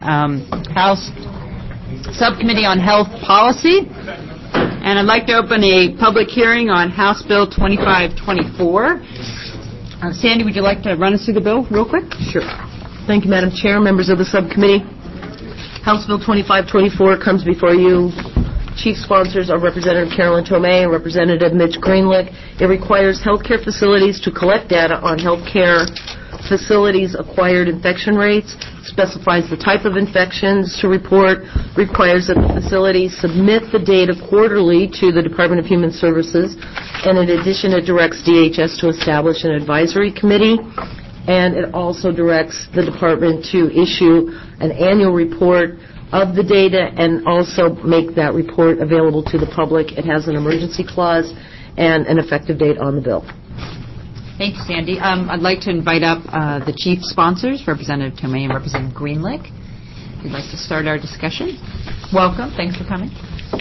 House Subcommittee on Health Policy, and I'd like to open a public hearing on House Bill 2524. Sandy, would you like to run us through the bill real quick? Sure. Thank you, Madam Chair, members of the subcommittee. House Bill 2524 comes before you. Chief sponsors are Representative Carolyn Tomei and Representative Mitch Greenlick. It requires healthcare facilities to collect data on healthcare facilities' acquired infection rates, specifies the type of infections to report, requires that the facilities submit the data quarterly to the Department of Human Services, and in addition it directs DHS to establish an advisory committee, and it also directs the department to issue an annual report of the data and also make that report available to the public. It has an emergency clause and an effective date on the bill. Thank you, Sandy. I'd like to invite up the chief sponsors, Representative Tomei and Representative Greenlick. If you'd like to start our discussion. Welcome. Thanks for coming.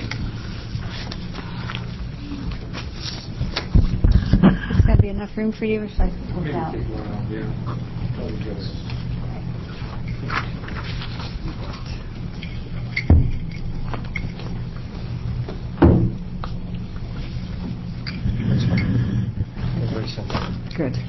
Is going to be enough room for you, or should I pull it out? Good.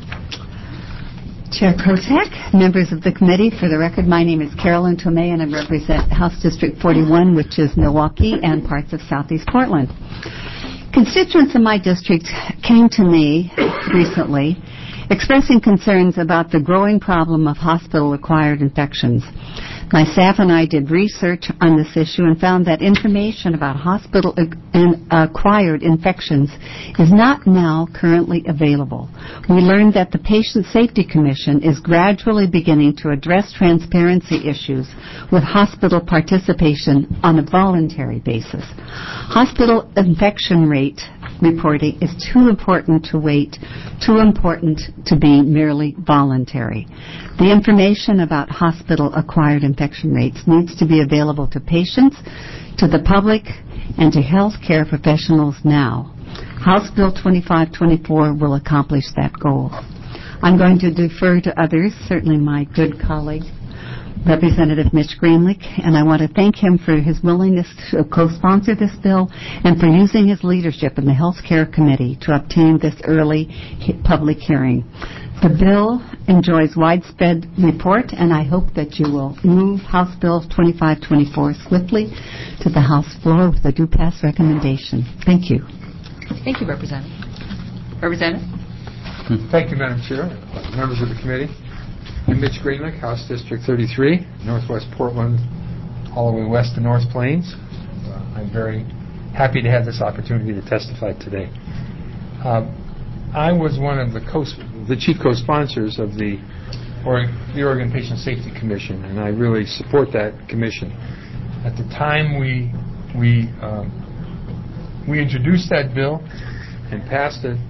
Chair Kotek, members of the committee, for the record, my name is Carolyn Tomei and I represent House District 41, which is Milwaukee and parts of Southeast Portland. Constituents in my district came to me recently expressing concerns about the growing problem of hospital-acquired infections. My staff and I did research on this issue and found that information about hospital-acquired infections is not now currently available. We learned that the Patient Safety Commission is gradually beginning to address transparency issues with hospital participation on a voluntary basis. Hospital infection rate reporting is too important to wait, too important to be merely voluntary. The information about hospital-acquired infection rates needs to be available to patients, to the public, and to health care professionals now. House Bill 2524 will accomplish that goal. I'm going to defer to others, certainly my good colleague, Representative Mitch Greenlick, and I want to thank him for his willingness to co-sponsor this bill and for using his leadership in the Health Care Committee to obtain this early public hearing. The bill enjoys widespread support, and I hope that you will move House Bill 2524 swiftly to the House floor with a do-pass recommendation. Thank you. Thank you, Representative. Representative? Thank you, Madam Chair, members of the committee. I'm Mitch Greenlick, House District 33, Northwest Portland, all the way west to North Plains. I'm very happy to have this opportunity to testify today. I was one of the chief co-sponsors of the Oregon Patient Safety Commission, and I really support that commission. At the time we introduced that bill and passed it,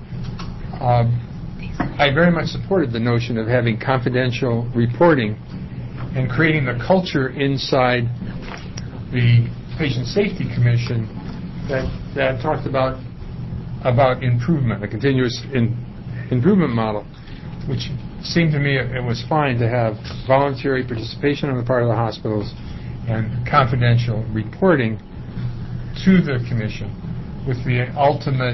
I very much supported the notion of having confidential reporting and creating the culture inside the Patient Safety Commission that talked about improvement, a continuous improvement model, which seemed to me it was fine to have voluntary participation on the part of the hospitals and confidential reporting to the commission with the ultimate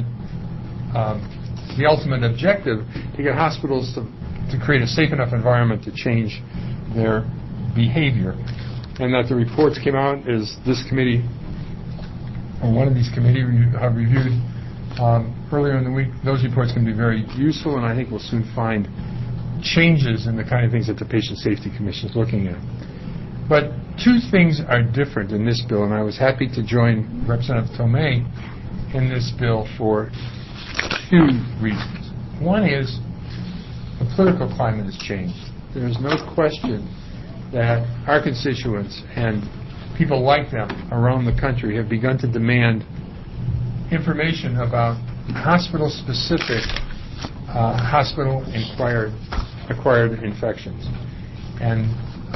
objective to get hospitals to create a safe enough environment to change their behavior. And that the reports came out as this committee, or one of these committees have reviewed earlier in the week. Those reports can be very useful, and I think we'll soon find changes in the kind of things that the Patient Safety Commission is looking at. But two things are different in this bill, and I was happy to join Representative Tomei in this bill for two reasons. One is the political climate has changed. There is no question that our constituents and people like them around the country have begun to demand information about hospital-specific, hospital-acquired infections. And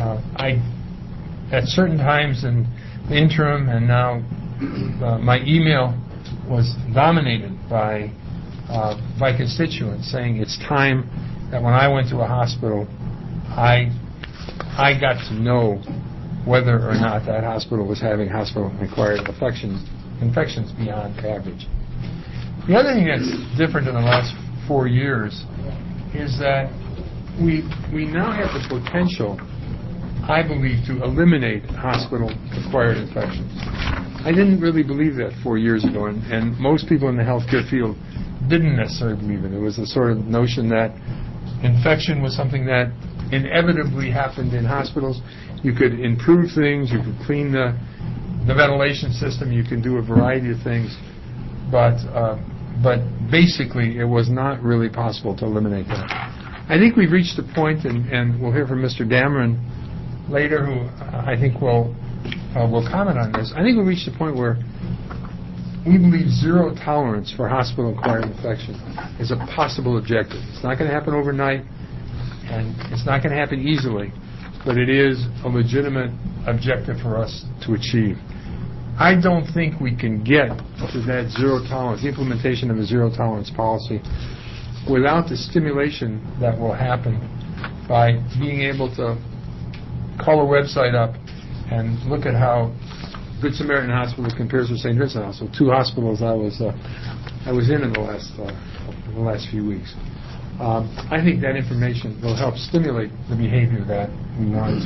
at certain times in the interim and now, my email was dominated by constituents saying it's time that when I went to a hospital, I got to know whether or not that hospital was having hospital-acquired infections beyond average. The other thing that's different in the last 4 years is that we now have the potential, I believe, to eliminate hospital-acquired infections. I didn't really believe that 4 years ago, and most people in the healthcare field didn't necessarily believe it. It was a sort of notion that infection was something that inevitably happened in hospitals. You could improve things, you could clean the ventilation system, you can do a variety of things, but basically it was not really possible to eliminate that. I think we've reached a point, and we'll hear from Mr. Dameron later, who I think will comment on this. I think we've reached a point where we believe zero tolerance for hospital-acquired infection is a possible objective. It's not going to happen overnight, and it's not going to happen easily, but it is a legitimate objective for us to achieve. I don't think we can get to that zero tolerance, the implementation of a zero tolerance policy, without the stimulation that will happen by being able to call a website up and look at how Good Samaritan Hospital compares with St. Vincent Hospital, 2 hospitals I was in the last few weeks. I think that information will help stimulate the behavior that we want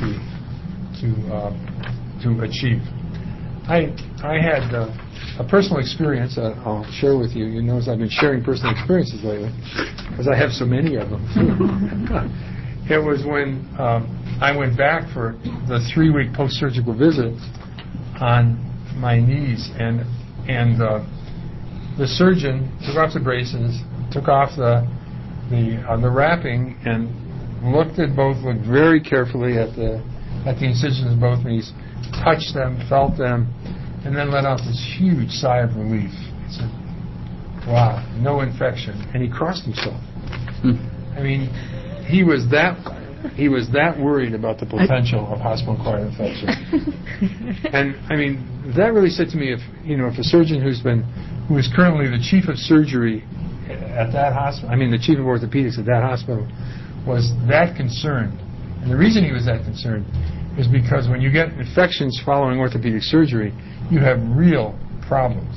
to achieve. I had a personal experience that I'll share with you. You notice I've been sharing personal experiences lately because I have so many of them. It was when I went back for the 3-week post-surgical visit on my knees, and the surgeon took off the braces, took off the wrapping, and looked very carefully at the incisions of both knees, touched them, felt them, and then let out this huge sigh of relief. He said, "Wow, no infection," and he crossed himself. I mean, he was that worried about the potential of hospital-acquired infection. And I mean, that really said to me, if a surgeon who is currently the chief of surgery at that hospital, the chief of orthopedics at that hospital, was that concerned, and the reason he was that concerned is because when you get infections following orthopedic surgery, you have real problems.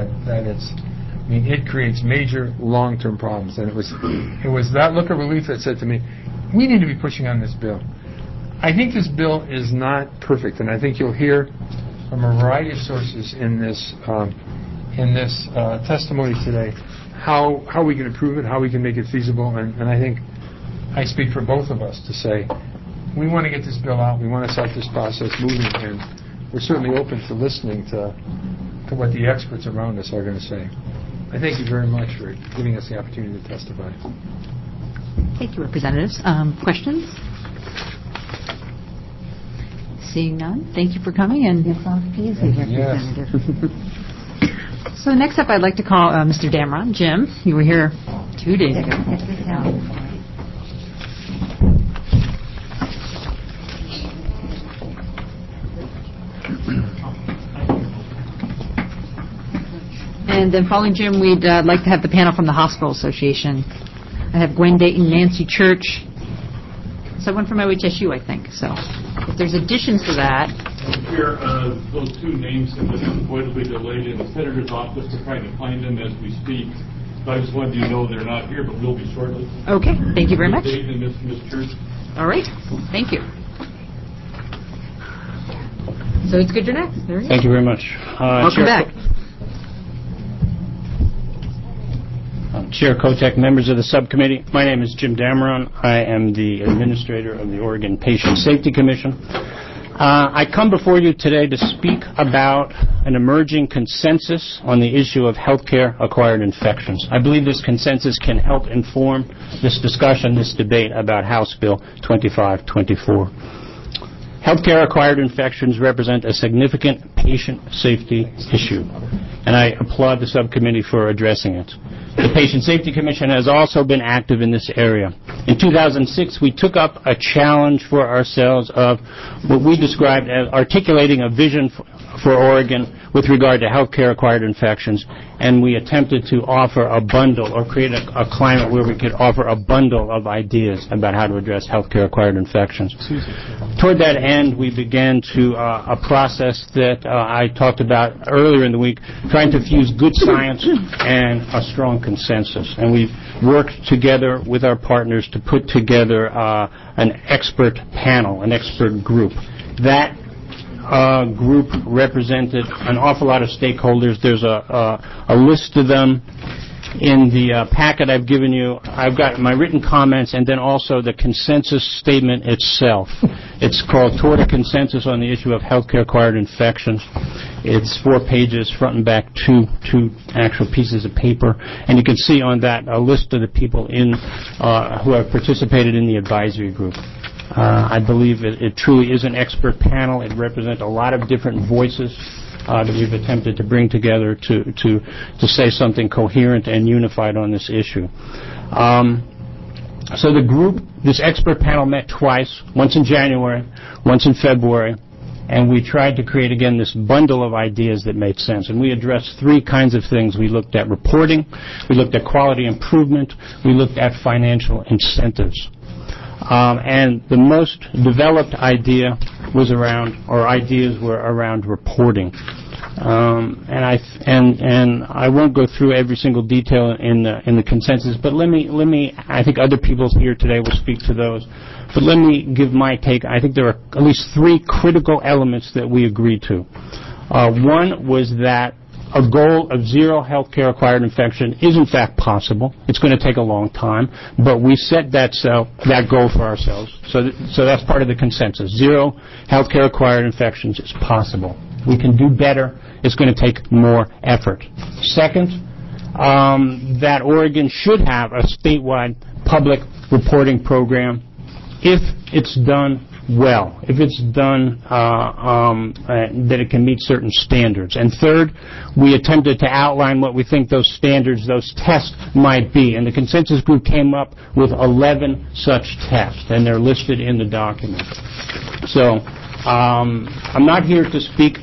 It creates major long-term problems. And it was that look of relief that said to me, we need to be pushing on this bill. I think this bill is not perfect, and I think you'll hear from a variety of sources in this testimony today how we can improve it, how we can make it feasible, and I think I speak for both of us to say we want to get this bill out, we want to start this process moving, and we're certainly open to listening to what the experts around us are going to say. I thank you very much for giving us the opportunity to testify. Thank you, Representatives. Questions? Seeing none, thank you for coming. And It's off easy, Representative. So next up, I'd like to call Mr. Dameron. Jim, you were here 2 days ago. And then following Jim, we'd like to have the panel from the Hospital Association. I have Gwen Dayton, Nancy Church, someone from OHSU, I think. So if there's additions to that. Here, those 2 names have been unavoidably delayed in the Senator's office. We're trying to find them as we speak. So I just wanted you to know they're not here, but will be shortly. Okay, thank you very much. Dayton and Ms. Church. All right, thank you. So it's good you're next. Thank you very much. Welcome back. Chair Kotek, members of the subcommittee, my name is Jim Dameron. I am the administrator of the Oregon Patient Safety Commission. I come before you today to speak about an emerging consensus on the issue of healthcare-acquired infections. I believe this consensus can help inform this discussion, this debate about House Bill 2524. Healthcare-acquired infections represent a significant patient safety issue, and I applaud the subcommittee for addressing it. The Patient Safety Commission has also been active in this area. In 2006, we took up a challenge for ourselves of what we described as articulating a vision for Oregon with regard to healthcare-acquired infections, and we attempted to offer a bundle or create a climate where we could offer a bundle of ideas about how to address healthcare-acquired infections. Toward that end, we began to a process that I talked about earlier in the week, trying to fuse good science and a strong consensus. And we've worked together with our partners to put together an expert panel, an expert group. That group represented an awful lot of stakeholders. There's a list of them in the packet I've given you. I've got my written comments and then also the consensus statement itself. It's called Toward a Consensus on the Issue of Healthcare-Acquired Infections. It's 4 pages, front and back, two actual pieces of paper. And you can see on that a list of the people who have participated in the advisory group. I believe it truly is an expert panel. It represents a lot of different voices that we've attempted to bring together to say something coherent and unified on this issue. So the group, this expert panel met twice, once in January, once in February, and we tried to create, again, this bundle of ideas that made sense. And we addressed 3 kinds of things. We looked at reporting, we looked at quality improvement, we looked at financial incentives. And the most developed idea was ideas were around reporting. And I won't go through every single detail in the consensus, but let me, I think other people here today will speak to those. But let me give my take. I think there are at least 3 critical elements that we agreed to. One was that a goal of 0 healthcare-acquired infection is in fact possible. It's going to take a long time, but we set that goal for ourselves. So that's part of the consensus. 0 healthcare-acquired infections is possible. We can do better. It's going to take more effort. Second, that Oregon should have a statewide public reporting program if it's done well, if it's done that it can meet certain standards. And third, we attempted to outline what we think those standards, those tests might be. And the consensus group came up with 11 such tests, and they're listed in the document. So I'm not here to speak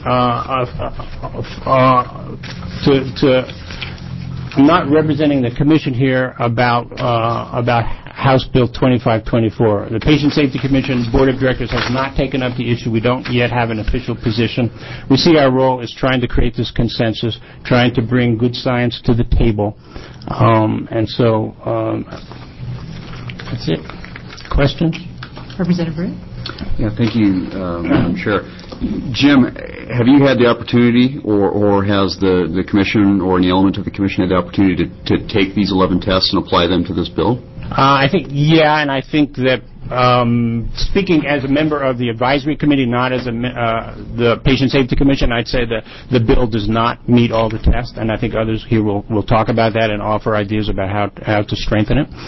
I'm not representing the Commission here about House Bill 2524. The Patient Safety Commission Board of Directors has not taken up the issue. We don't yet have an official position. We see our role as trying to create this consensus, trying to bring good science to the table. And so that's it. Questions? Representative Brewer? Yeah, thank you, Madam Chair. Jim, have you had the opportunity, or has the Commission or any element of the Commission had the opportunity to take these 11 tests and apply them to this bill? I think, yeah, and I think that speaking as a member of the advisory committee, not as the Patient Safety Commission, I'd say that the bill does not meet all the tests, and I think others here will talk about that and offer ideas about how to strengthen it.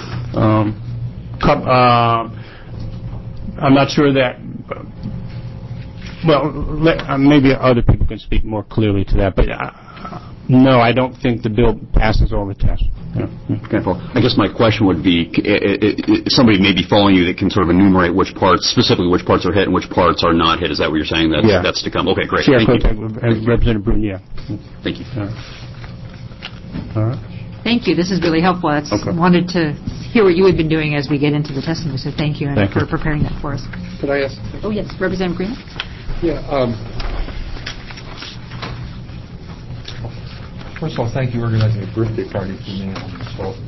I'm not sure that, maybe other people can speak more clearly to that, but no, I don't think the bill passes all the tests. Yeah. Okay, well, I guess my question would be, somebody may be following you that can sort of enumerate specifically which parts are hit and which parts are not hit. Is that what you're saying? That's to come. Okay, great. Chair Thank you. Representative Brune, yeah. Thank you. All right. Thank you. This is really helpful. I wanted to hear what you had been doing as we get into the testimony, so thank you for preparing that for us. Could I ask? Oh, yes. Representative Green? Yeah. First of all, thank you for organizing a birthday party for me on the 12th.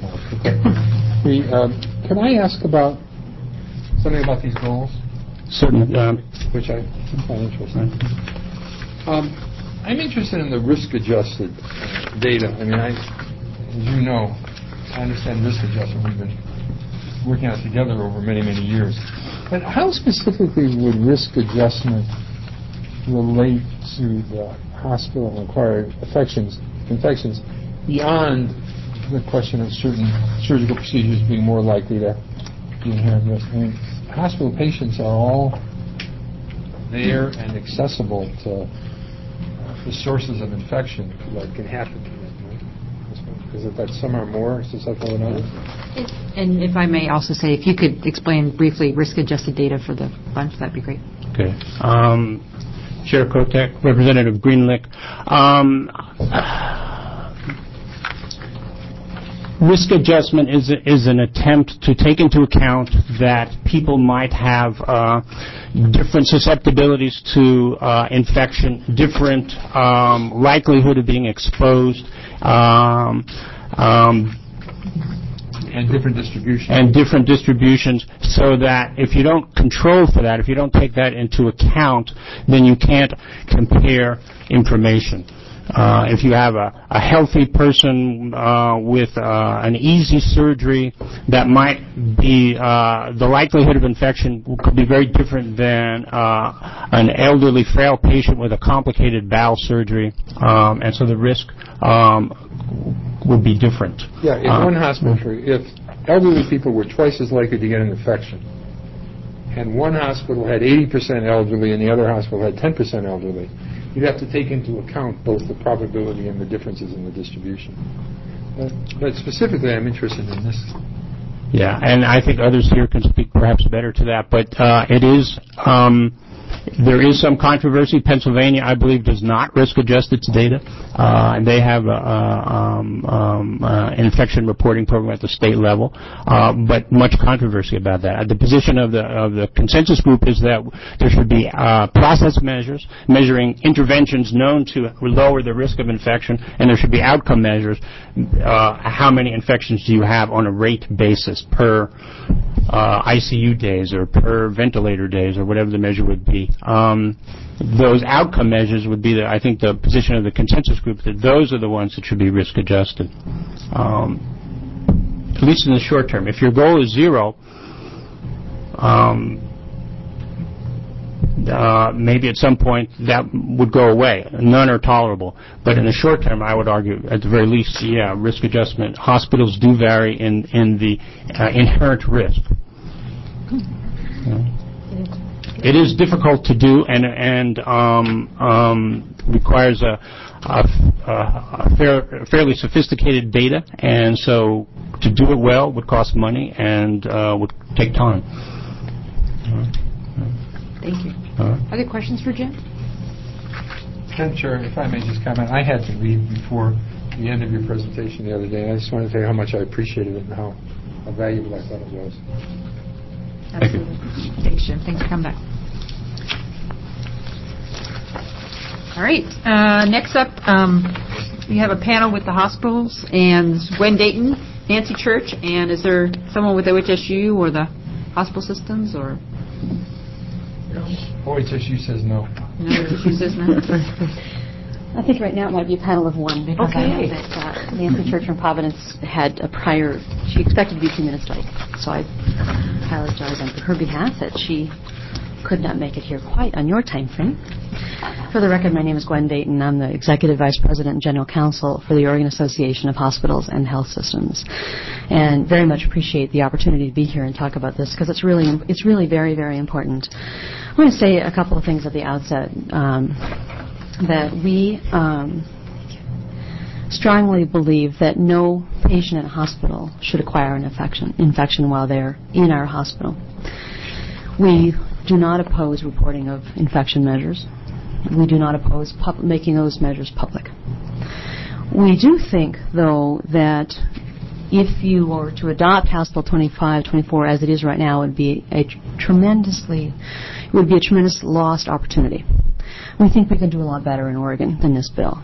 Can I ask about something about these goals? Certainly. Which I find interesting. I'm interested in the risk-adjusted data. I mean, as you know, I understand risk adjustment. We've been working on it together over many, many years. But how specifically would risk adjustment relate to the hospital-acquired infections beyond the question of certain surgical procedures being more likely to be inherent risk? I mean, hospital patients are all there and accessible to the sources of infection that can happen to them. Is it that some are more susceptible than others? And if I may also say, if you could explain briefly risk-adjusted data for the bunch, that'd be great. Okay. Chair Kotek, Representative Greenlick. Risk adjustment is an attempt to take into account that people might have different susceptibilities to infection, different likelihood of being exposed, And different distributions, so that if you don't control for that, if you don't take that into account, then you can't compare information. If you have a healthy person with an easy surgery, that might be the likelihood of infection could be very different than an elderly, frail patient with a complicated bowel surgery, and so the risk would be different. Yeah, in one hospital, if elderly people were twice as likely to get an infection, and one hospital had 80% elderly and the other hospital had 10% elderly, you'd have to take into account both the probability and the differences in the distribution. But specifically, I'm interested in this. Yeah, and I think others here can speak perhaps better to that, but it is... there is some controversy. Pennsylvania, I believe, does not risk-adjust its data, and they have an infection reporting program at the state level, but much controversy about that. The position of the consensus group is that there should be process measures measuring interventions known to lower the risk of infection, and there should be outcome measures. How many infections do you have on a rate basis per ICU days or per ventilator days or whatever the measure would be. Those outcome measures would be, I think, the position of the consensus group, that those are the ones that should be risk adjusted, at least in the short term. If your goal is zero, maybe at some point that would go away. None are tolerable. But in the short term, I would argue, at the very least, yeah, risk adjustment. Hospitals do vary in the inherent risk. It is difficult to do and requires a fairly sophisticated data, and so to do it well would cost money and would take time. Thank you. Other questions for Jim? Madam Chair, if I may just comment, I had to leave before the end of your presentation the other day, and I just wanted to tell you how much I appreciated it and how valuable I thought it was. Absolutely. Thanks, Jim. Thanks for coming back. All right. Next up, we have a panel with the hospitals, and Gwen Dayton, Nancy Church, and is there someone with OHSU or the hospital systems, or? OHSU says no. No, OHSU says no. I think right now it might be a panel of one, because I know that Nancy Church from Providence had a prior, she expected to be 2 minutes late, so I apologize on her behalf that she could not make it here quite on your time frame. For the record, my name is Gwen Dayton. I'm the Executive Vice President and General Counsel for the Oregon Association of Hospitals and Health Systems, and very much appreciate the opportunity to be here and talk about this, because it's really very, very important. I want to say a couple of things at the outset. That we strongly believe that no patient in a hospital should acquire an infection while they're in our hospital. We do not oppose reporting of infection measures. We do not oppose making those measures public. We do think, though, that if you were to adopt House Bill 2524 as it is right now, it would be a tremendous lost opportunity. We think we can do a lot better in Oregon than this bill.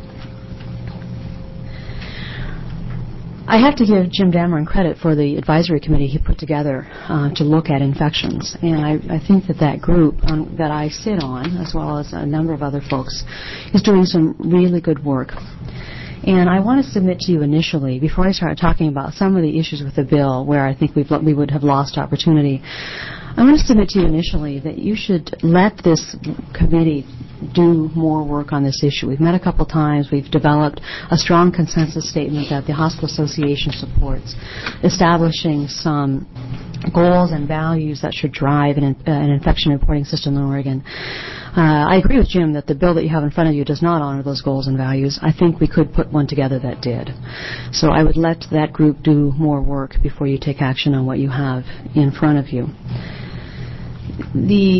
I have to give Jim Dameron credit for the advisory committee he put together to look at infections. And I think that group that I sit on, as well as a number of other folks, is doing some really good work. And I want to submit to you initially, before I start talking about some of the issues with the bill where I think we would have lost opportunity, I want to submit to you initially that you should let this committee do more work on this issue. We've met a couple times. We've developed a strong consensus statement that the Hospital Association supports, establishing some goals and values that should drive an infection reporting system in Oregon. I agree with Jim that the bill that you have in front of you does not honor those goals and values. I think we could put one together that did. So I would let that group do more work before you take action on what you have in front of you. The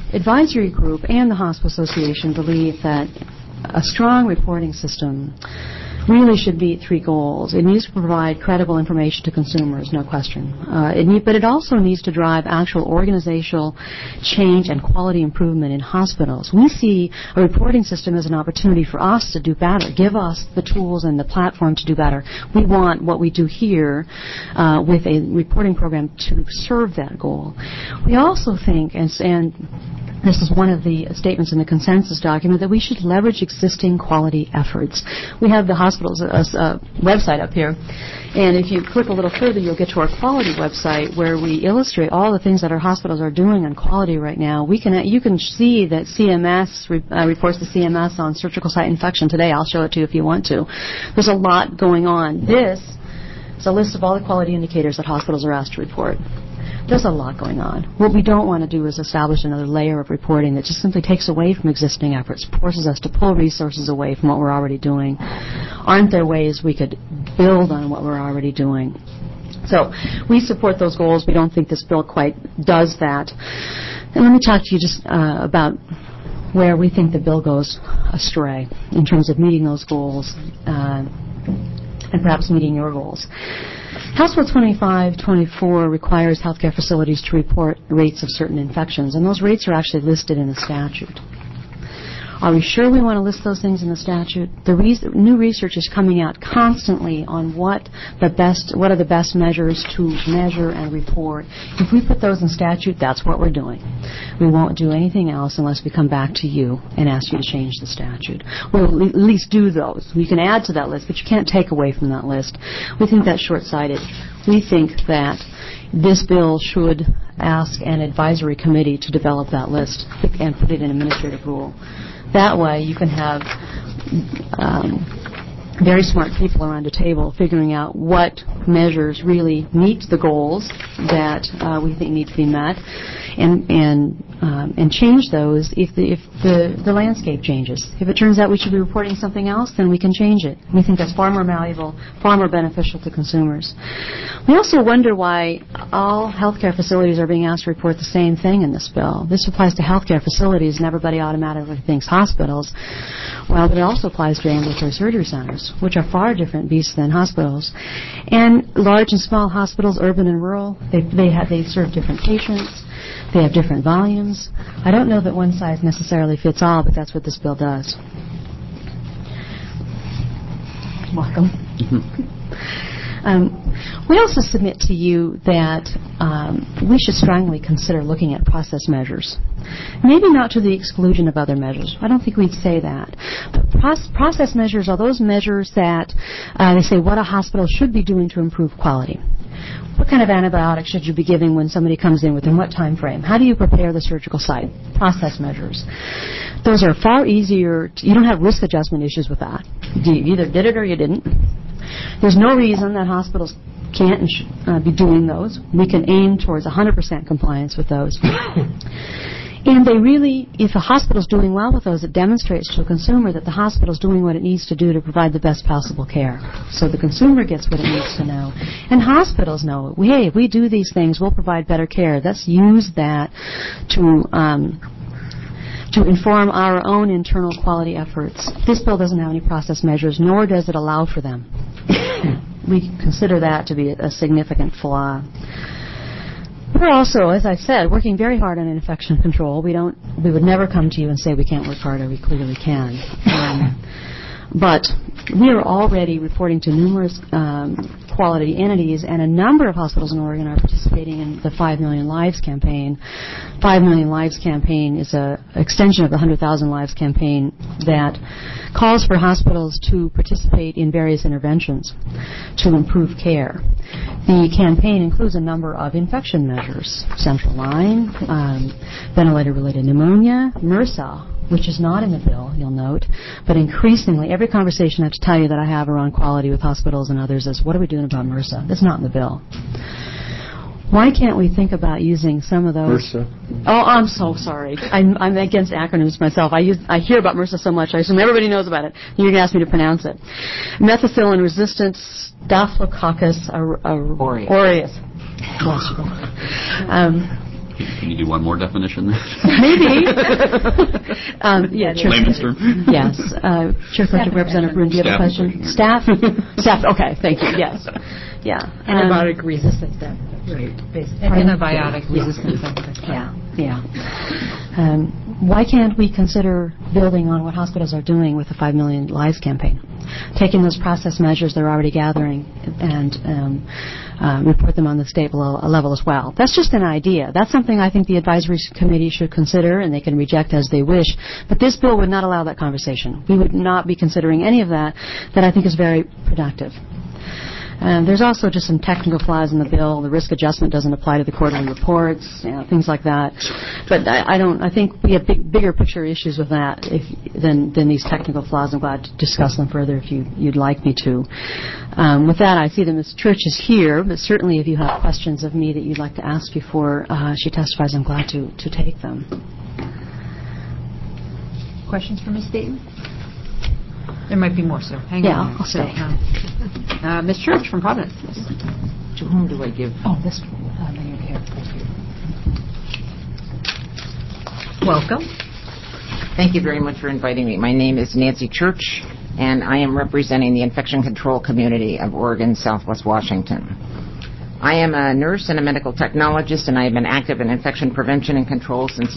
advisory group and the Hospital Association believe that a strong reporting system really should meet three goals. It needs to provide credible information to consumers, no question. But it also needs to drive actual organizational change and quality improvement in hospitals. We see a reporting system as an opportunity for us to do better, give us the tools and the platform to do better. We want what we do here with a reporting program to serve that goal. We also think, and this is one of the statements in the consensus document, that we should leverage existing quality efforts. We have the hospital's website up here, and if you click a little further, you'll get to our quality website where we illustrate all the things that our hospitals are doing on quality right now. You can see that CMS reports to CMS on surgical site infection today. I'll show it to you if you want to. There's a lot going on. This is a list of all the quality indicators that hospitals are asked to report. There's a lot going on. What we don't want to do is establish another layer of reporting that just simply takes away from existing efforts, forces us to pull resources away from what we're already doing. Aren't there ways we could build on what we're already doing? So we support those goals. We don't think this bill quite does that. And let me talk to you just about where we think the bill goes astray in terms of meeting those goals and perhaps meeting your goals. House Bill 2524 requires healthcare facilities to report rates of certain infections, and those rates are actually listed in the statute. Are we sure we want to list those things in the statute? New research is coming out constantly on what are the best measures to measure and report. If we put those in statute, that's what we're doing. We won't do anything else unless we come back to you and ask you to change the statute. We'll at least do those. We can add to that list, but you can't take away from that list. We think that's short-sighted. We think that this bill should ask an advisory committee to develop that list and put it in administrative rule. That way you can have very smart people around a table figuring out what measures really meet the goals that we think need to be met, and change those if the landscape changes. If it turns out we should be reporting something else, then we can change it. We think that's far more valuable, far more beneficial to consumers. We also wonder why all healthcare facilities are being asked to report the same thing in this bill. This applies to healthcare facilities, and everybody automatically thinks hospitals. Well, but it also applies to ambulatory surgery centers, which are far different beasts than hospitals. And large and small hospitals, urban and rural, they serve different patients. They have different volumes. I don't know that one size necessarily fits all, but that's what this bill does. Welcome. We also submit to you that we should strongly consider looking at process measures. Maybe not to the exclusion of other measures. I don't think we'd say that. But process measures are those measures that they say what a hospital should be doing to improve quality. What kind of antibiotic should you be giving when somebody comes in within what time frame? How do you prepare the surgical site? Process measures. Those are far easier. You don't have risk adjustment issues with that. You either did it or you didn't. There's no reason that hospitals can't and should be doing those. We can aim towards 100% compliance with those. And they really, if a hospital's doing well with those, it demonstrates to a consumer that the hospital's doing what it needs to do to provide the best possible care. So the consumer gets what it needs to know. And hospitals know, hey, if we do these things, we'll provide better care. Let's use that to inform our own internal quality efforts. This bill doesn't have any process measures, nor does it allow for them. We consider that to be a significant flaw. We're also, as I said, working very hard on infection control. We would never come to you and say we can't work harder. We clearly can. But we are already reporting to numerous quality entities, and a number of hospitals in Oregon are participating in the 5 Million Lives campaign. 5 Million Lives campaign is an extension of the 100,000 Lives campaign that calls for hospitals to participate in various interventions to improve care. The campaign includes a number of infection measures: central line, ventilator-related pneumonia, MRSA, which is not in the bill, you'll note, but increasingly, every conversation I have to tell you that I have around quality with hospitals and others is, what are we doing about MRSA? That's not in the bill. Why can't we think about using some of those? MRSA. Oh, I'm so sorry. I'm against acronyms myself. I hear about MRSA so much, I assume everybody knows about it. You're going to ask me to pronounce it. Methicillin-resistant Staphylococcus aureus. Can you do one more definition then? Maybe. Chair, Layman's term? yes. Chair Project Representative Brune, do you have a question? Staff? Staff, okay, thank you, yes. Yeah. Antibiotic resistance, right. Antibiotic resistance. Yeah. Why can't we consider building on what hospitals are doing with the 5 Million Lives campaign? Taking those process measures they're already gathering and report them on the state level as well. That's just an idea. That's something I think the advisory committee should consider, and they can reject as they wish. But this bill would not allow that conversation. We would not be considering any of that I think is very productive. There's also just some technical flaws in the bill. The risk adjustment doesn't apply to the quarterly reports, things like that. But I think we have bigger picture issues with that than these technical flaws. I'm glad to discuss them further if you'd like me to. With that, I see that Ms. Church is here, but certainly if you have questions of me that you'd like to ask before she testifies, I'm glad to take them. Questions for Ms. Dayton? There might be more, sir. Hang on. Yeah, I'll stay. Ms. Church from Providence. To whom do I give? Oh, this one. Mayor Care. Welcome. Thank you very much for inviting me. My name is Nancy Church, and I am representing the infection control community of Oregon, Southwest Washington. I am a nurse and a medical technologist, and I have been active in infection prevention and control since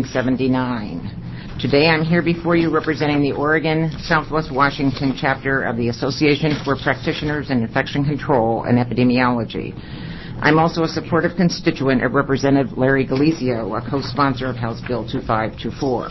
1979. Today I'm here before you representing the Oregon Southwest Washington chapter of the Association for Practitioners in Infection Control and Epidemiology. I'm also a supportive constituent of Representative Larry Galicio, a co-sponsor of House Bill 2524.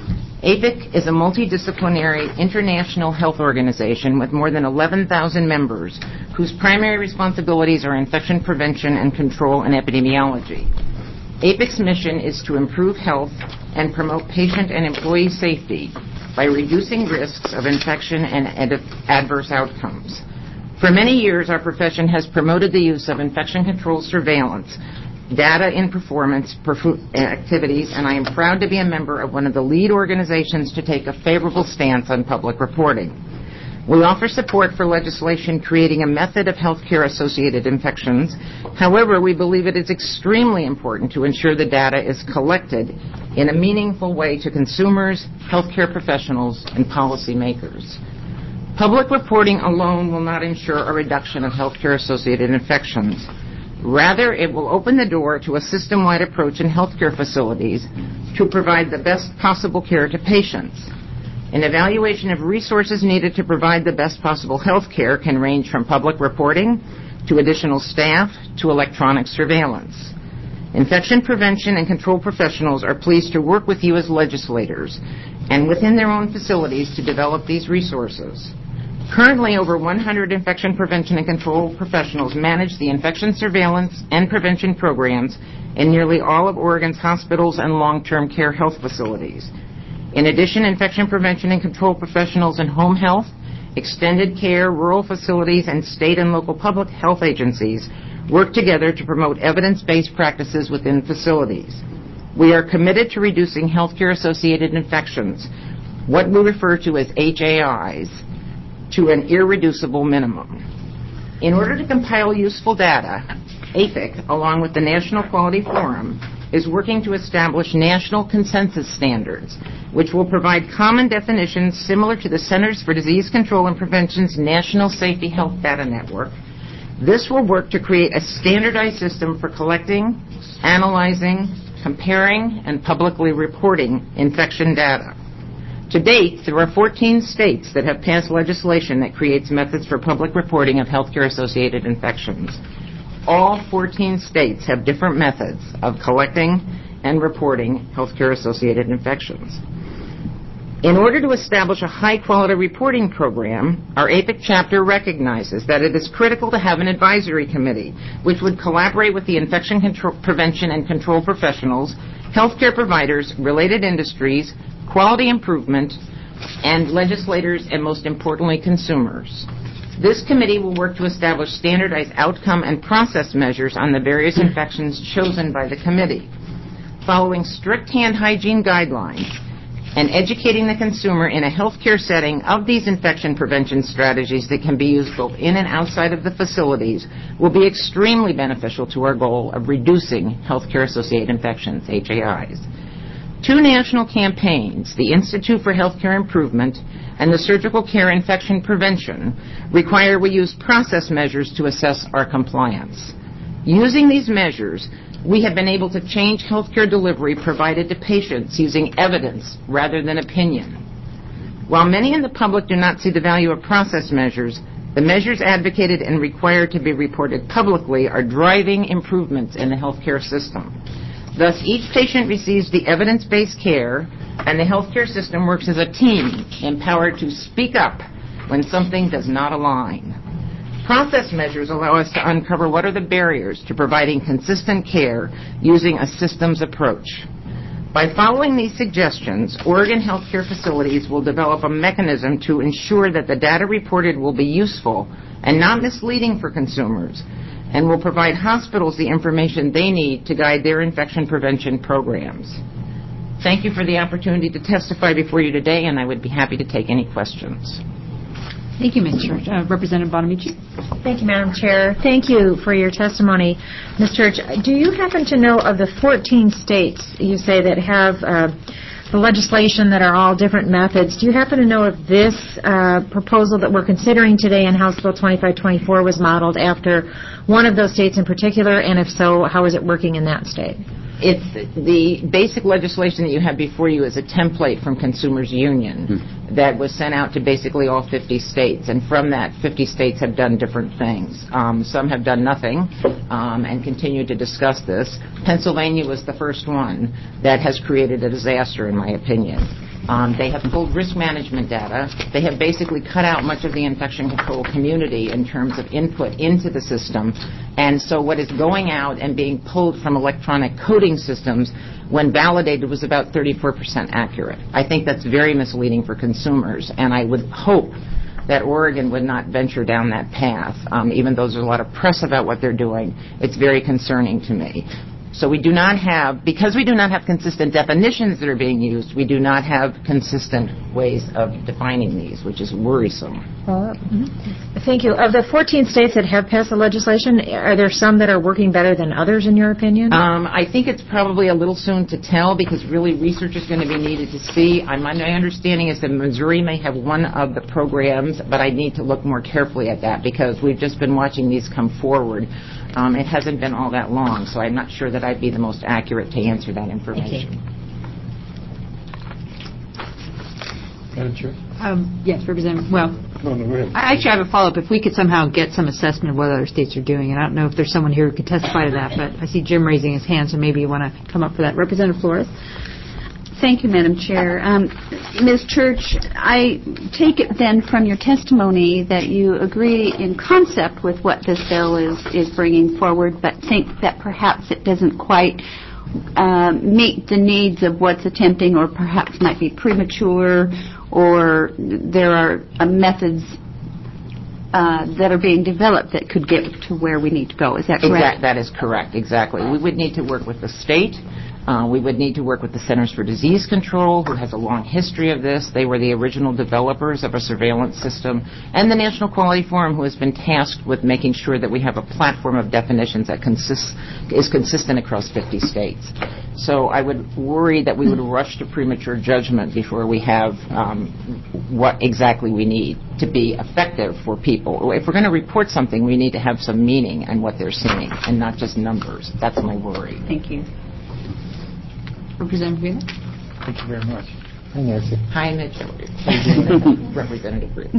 APIC is a multidisciplinary international health organization with more than 11,000 members whose primary responsibilities are infection prevention and control and epidemiology. APIC's mission is to improve health and promote patient and employee safety by reducing risks of infection and adverse outcomes. For many years, our profession has promoted the use of infection control surveillance, data in performance activities, and I am proud to be a member of one of the lead organizations to take a favorable stance on public reporting. We offer support for legislation creating a method of healthcare-associated infections. However, we believe it is extremely important to ensure the data is collected in a meaningful way to consumers, healthcare professionals, and policymakers. Public reporting alone will not ensure a reduction of healthcare-associated infections. Rather, it will open the door to a system-wide approach in healthcare facilities to provide the best possible care to patients. An evaluation of resources needed to provide the best possible health care can range from public reporting to additional staff to electronic surveillance. Infection prevention and control professionals are pleased to work with you as legislators and within their own facilities to develop these resources. Currently, over 100 infection prevention and control professionals manage the infection surveillance and prevention programs in nearly all of Oregon's hospitals and long-term care health facilities. In addition, infection prevention and control professionals in home health, extended care, rural facilities, and state and local public health agencies work together to promote evidence-based practices within facilities. We are committed to reducing healthcare-associated infections, what we refer to as HAIs, to an irreducible minimum. In order to compile useful data, APIC, along with the National Quality Forum, is working to establish national consensus standards, which will provide common definitions similar to the Centers for Disease Control and Prevention's National Safety Health Data Network. This will work to create a standardized system for collecting, analyzing, comparing, and publicly reporting infection data. To date, there are 14 states that have passed legislation that creates methods for public reporting of healthcare-associated infections. All 14 states have different methods of collecting and reporting healthcare-associated infections. In order to establish a high-quality reporting program, our APIC chapter recognizes that it is critical to have an advisory committee which would collaborate with the infection prevention and control professionals, healthcare providers, related industries, quality improvement, and legislators, and most importantly, consumers. This committee will work to establish standardized outcome and process measures on the various infections chosen by the committee. Following strict hand hygiene guidelines, and educating the consumer in a healthcare setting of these infection prevention strategies that can be used both in and outside of the facilities will be extremely beneficial to our goal of reducing healthcare-associated infections, HAIs. Two national campaigns, the Institute for Healthcare Improvement and the Surgical Care Infection Prevention, require we use process measures to assess our compliance. Using these measures, we have been able to change healthcare delivery provided to patients using evidence rather than opinion. While many in the public do not see the value of process measures, the measures advocated and required to be reported publicly are driving improvements in the healthcare system. Thus, each patient receives the evidence-based care, and the healthcare system works as a team, empowered to speak up when something does not align. Process measures allow us to uncover what are the barriers to providing consistent care using a systems approach. By following these suggestions, Oregon healthcare facilities will develop a mechanism to ensure that the data reported will be useful and not misleading for consumers, and will provide hospitals the information they need to guide their infection prevention programs. Thank you for the opportunity to testify before you today, and I would be happy to take any questions. Thank you, Ms. Church. Representative Bonamici. Thank you, Madam Chair. Thank you for your testimony. Ms. Church, do you happen to know of the 14 states you say that have the legislation that are all different methods? Do you happen to know if this proposal that we're considering today in House Bill 2524 was modeled after one of those states in particular, and if so, how is it working in that state? It's the basic legislation that you have before you is a template from Consumers Union that was sent out to basically all 50 states, and from that, 50 states have done different things. Some have done nothing and continue to discuss this. Pennsylvania was the first one that has created a disaster, in my opinion. They have pulled risk management data. They have basically cut out much of the infection control community in terms of input into the system. And so what is going out and being pulled from electronic coding systems, when validated, was about 34% accurate. I think that's very misleading for consumers, and I would hope that Oregon would not venture down that path. Even though there's a lot of press about what they're doing, it's very concerning to me. So we do not have, because we do not have consistent definitions that are being used, we do not have consistent ways of defining these, which is worrisome. Thank you. Of the 14 states that have passed the legislation, are there some that are working better than others, in your opinion? I think it's probably a little soon to tell, because really research is going to be needed to see. My understanding is that Missouri may have one of the programs, but I need to look more carefully at that, because we've just been watching these come forward. It hasn't been all that long, so I'm not sure that I'd be the most accurate to answer that information. Madam Chair? Yes, Representative. Well, No, go ahead. I actually have a follow-up. If we could somehow get some assessment of what other states are doing, and I don't know if there's someone here who could testify to that, but I see Jim raising his hand, so maybe you want to come up for that. Representative Flores? Thank you, Madam Chair. Ms. Church, I take it then from your testimony that you agree in concept with what this bill is bringing forward, but think that perhaps it doesn't quite meet the needs of what's attempting, or perhaps might be premature, or there are methods that are being developed that could get to where we need to go. Is that correct? That is correct, exactly. We would need to work with the state. We would need to work with the Centers for Disease Control, who has a long history of this. They were the original developers of a surveillance system, and the National Quality Forum, who has been tasked with making sure that we have a platform of definitions that is consistent across 50 states. So I would worry that we would rush to premature judgment before we have what exactly we need to be effective for people. If we're going to report something, we need to have some meaning in what they're seeing, and not just numbers. That's my worry. Thank you. Representative Vila? Thank you very much. Hi, Nancy. Hi, Mitchell. Representative Green.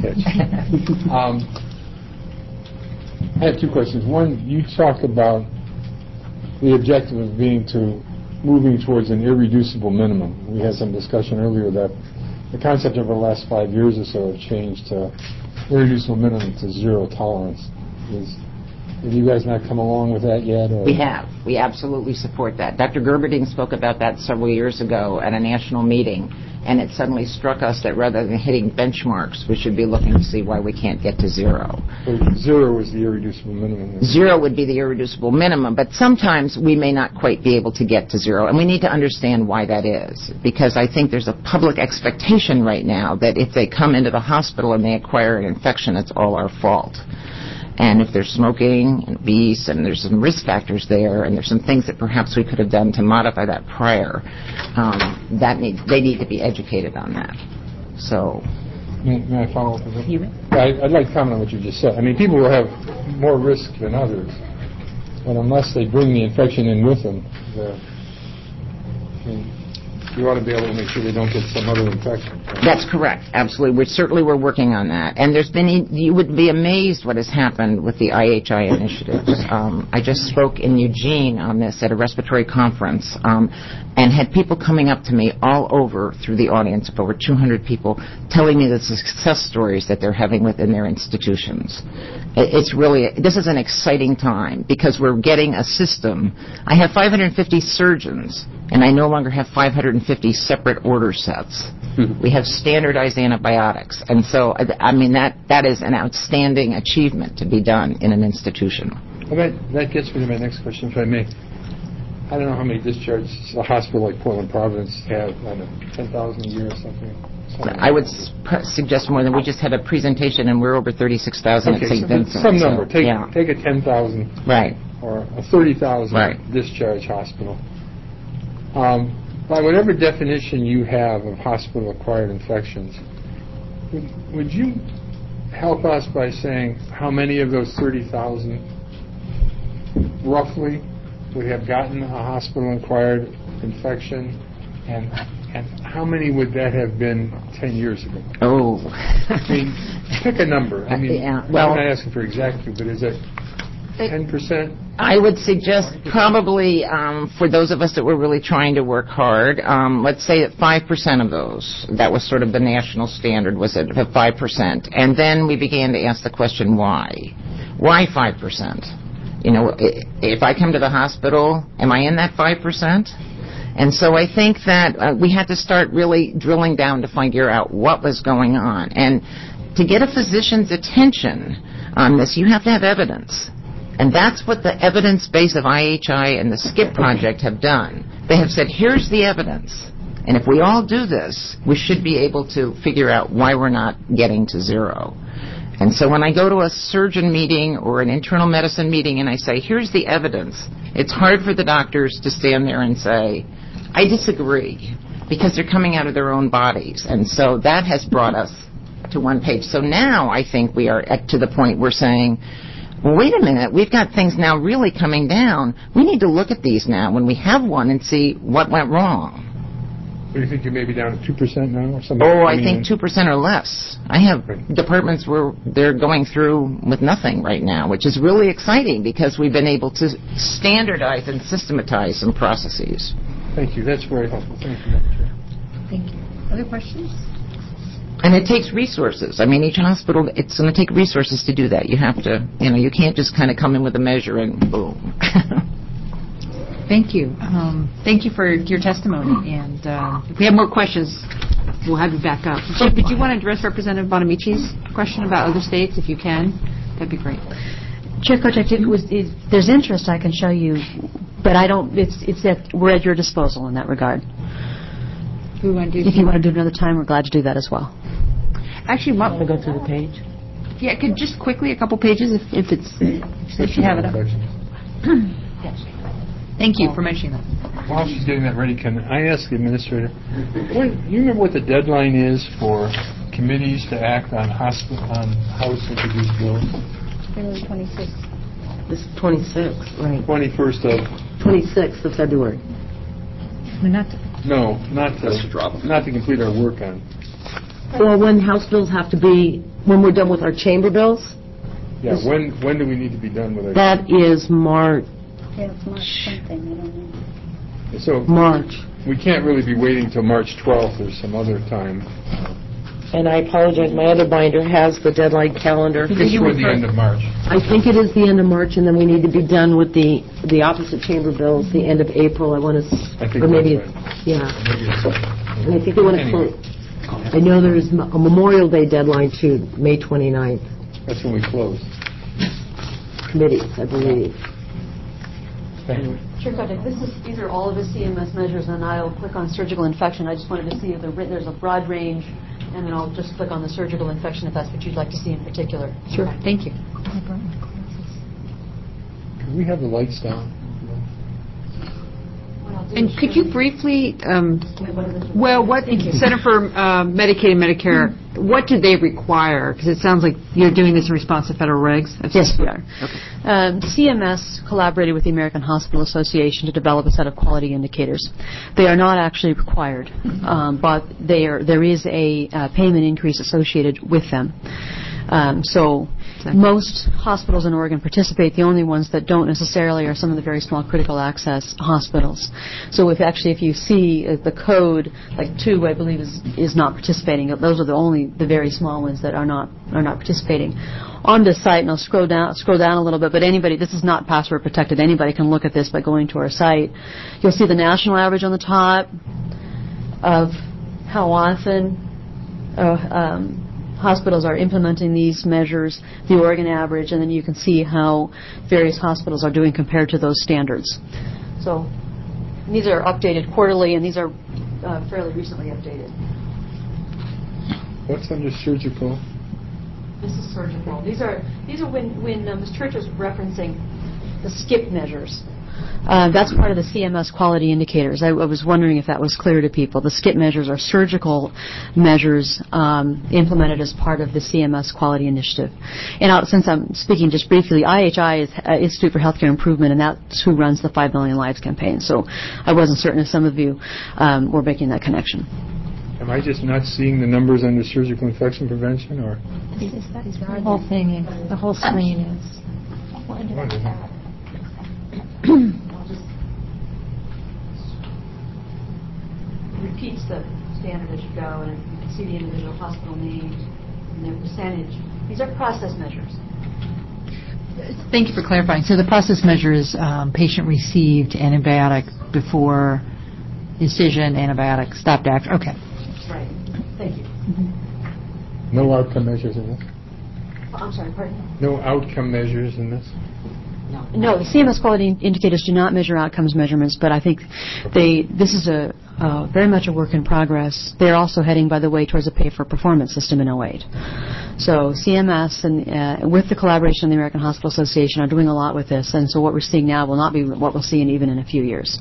I have two questions. One, you talked about the objective of moving towards an irreducible minimum. We had some discussion earlier that the concept over the last 5 years or so have changed to irreducible minimum to zero tolerance. Have you guys not come along with that yet? Or? We have. We absolutely support that. Dr. Gerberding spoke about that several years ago at a national meeting, and it suddenly struck us that rather than hitting benchmarks, we should be looking to see why we can't get to zero. Zero was the irreducible minimum. Zero would be the irreducible minimum, but sometimes we may not quite be able to get to zero, and we need to understand why that is, because I think there's a public expectation right now that if they come into the hospital and they acquire an infection, it's all our fault. And if they're smoking and obese and there's some risk factors there and there's some things that perhaps we could have done to modify that prior, they need to be educated on that. So, May I follow up with that? You may. I'd like to comment on what you just said. I mean, people will have more risk than others, and unless they bring the infection in with them, you ought to be able to make sure they don't get some other infection. That's correct. Absolutely. We're working on that. And you would be amazed what has happened with the IHI initiatives. I just spoke in Eugene on this at a respiratory conference, and had people coming up to me all over through the audience of over 200 people telling me the success stories that they're having within their institutions. This is an exciting time because we're getting a system. I have 550 surgeons, and I no longer have 550 separate order sets. We have standardized antibiotics. And so, I mean, that is an outstanding achievement to be done in an institution. Well, that gets me to my next question, if I may. I don't know how many discharges a hospital like Portland Providence have, I don't know, 10,000 a year or something? I would suggest more than we just had a presentation, and we're over 36,000 at St. Vincent. Some number. Take a 10,000 right, or a 30,000 discharge hospital. By whatever definition you have of hospital-acquired infections, would you help us by saying how many of those 30,000 roughly would have gotten a hospital-acquired infection, and how many would that have been 10 years ago? Oh. I mean, pick a number. I mean, well, I'm not asking for exactly, but is it 10%? I would suggest probably for those of us that were really trying to work hard, let's say that 5% of those, that was sort of the national standard, was at 5%. And then we began to ask the question, why? Why 5%? You know, if I come to the hospital, am I in that 5%? And so I think that we had to start really drilling down to figure out what was going on. And to get a physician's attention on this, you have to have evidence. And that's what the evidence base of IHI and the SCIP project have done. They have said, here's the evidence. And if we all do this, we should be able to figure out why we're not getting to zero. And so when I go to a surgeon meeting or an internal medicine meeting and I say, here's the evidence, it's hard for the doctors to stand there and say, I disagree, because they're coming out of their own bodies. And so that has brought us to one page. So now I think we are to the point we're saying, well, wait a minute, we've got things now really coming down. We need to look at these now when we have one and see what went wrong. Do you think you may be down to 2% now or something? Oh, I think 2% or less. I have departments where they're going through with nothing right now, which is really exciting because we've been able to standardize and systematize some processes. Thank you. That's very helpful. Thank you, Madam Chair. Thank you. Other questions? And it takes resources. I mean, each hospital, it's going to take resources to do that. You have to, you can't just kind of come in with a measure and boom. Thank you. Thank you for your testimony. And if we have more questions, we'll have you back up. Chip, did you want to address Representative Bonamici's question about other states, if you can? That'd be great. Chair Kochek, if there's interest, I can show you, but I don't. We're at your disposal in that regard. If you want to do it another time, we're glad to do that as well. Actually, Want to go through the page? Yeah, could just quickly a couple pages if you have it up. Yes. Thank you for mentioning that. While she's getting that ready, can I ask the administrator, you remember what the deadline is for committees to act on House-introduced bills? February 26th. This is 26th, right? 21st of... 26th of February. Not to complete our work on. Well, when House bills have to be, when we're done with our chamber bills? Yeah, when do we need to be done with our... That is March. Yeah, it's March something, I don't know. So March. We can't really be waiting till March 12th or some other time. And I apologize, my other binder has the deadline calendar. It's toward the end of March. I think it is the end of March, and then we need to be done with the opposite chamber bills the end of April. I want to, I think or maybe, that's right. yeah. Maybe it's And I think they want to Anyway. close. I know there's a Memorial Day deadline too, May 29th. That's when we close. Committees, I believe. Thank you. Chair Kotek, these are all of the CMS measures, and I'll click on surgical infection. I just wanted to see if there's a broad range, and then I'll just click on the surgical infection if that's what you'd like to see in particular. Sure, thank you. Could we have the lights down? And could you briefly, what Center for Medicaid and Medicare, what do they require? Because it sounds like you're doing this in response to federal regs. Yes, we are. CMS collaborated with the American Hospital Association to develop a set of quality indicators. They are not actually required, but there is a payment increase associated with them. So most hospitals in Oregon participate. The only ones that don't necessarily are some of the very small critical access hospitals. So if you see the code, like 2, I believe, is not participating. Those are the very small ones that are not participating. On this site, and I'll scroll down a little bit, but this is not password protected. Anybody can look at this by going to our site. You'll see the national average on the top of how often hospitals are implementing these measures, the Oregon average, and then you can see how various hospitals are doing compared to those standards. So these are updated quarterly, and these are fairly recently updated. What's under surgical? This is surgical. These are when Ms. Church was referencing the SCIP measures. That's part of the CMS quality indicators. I was wondering if that was clear to people. The SCIP measures are surgical measures implemented as part of the CMS quality initiative. And since I'm speaking just briefly, IHI is Institute for Healthcare Improvement, and that's who runs the 5 Million Lives campaign. So I wasn't certain if some of you were making that connection. Am I just not seeing the numbers under surgical infection prevention, or? The whole thing is, the whole screen is. Repeats the standard as you go, and you can see the individual hospital names and their percentage. These are process measures. Thank you for clarifying. So the process measure is patient received antibiotic before incision, antibiotic stopped after. Okay. Right. Thank you. Mm-hmm. No outcome measures in this? I'm sorry, pardon? No outcome measures in this? No, the CMS quality indicators do not measure outcomes measurements, but I think this is very much a work in progress. They're also heading, by the way, towards a pay-for-performance system in 08. So CMS, and with the collaboration of the American Hospital Association, are doing a lot with this, and so what we're seeing now will not be what we'll see even in a few years.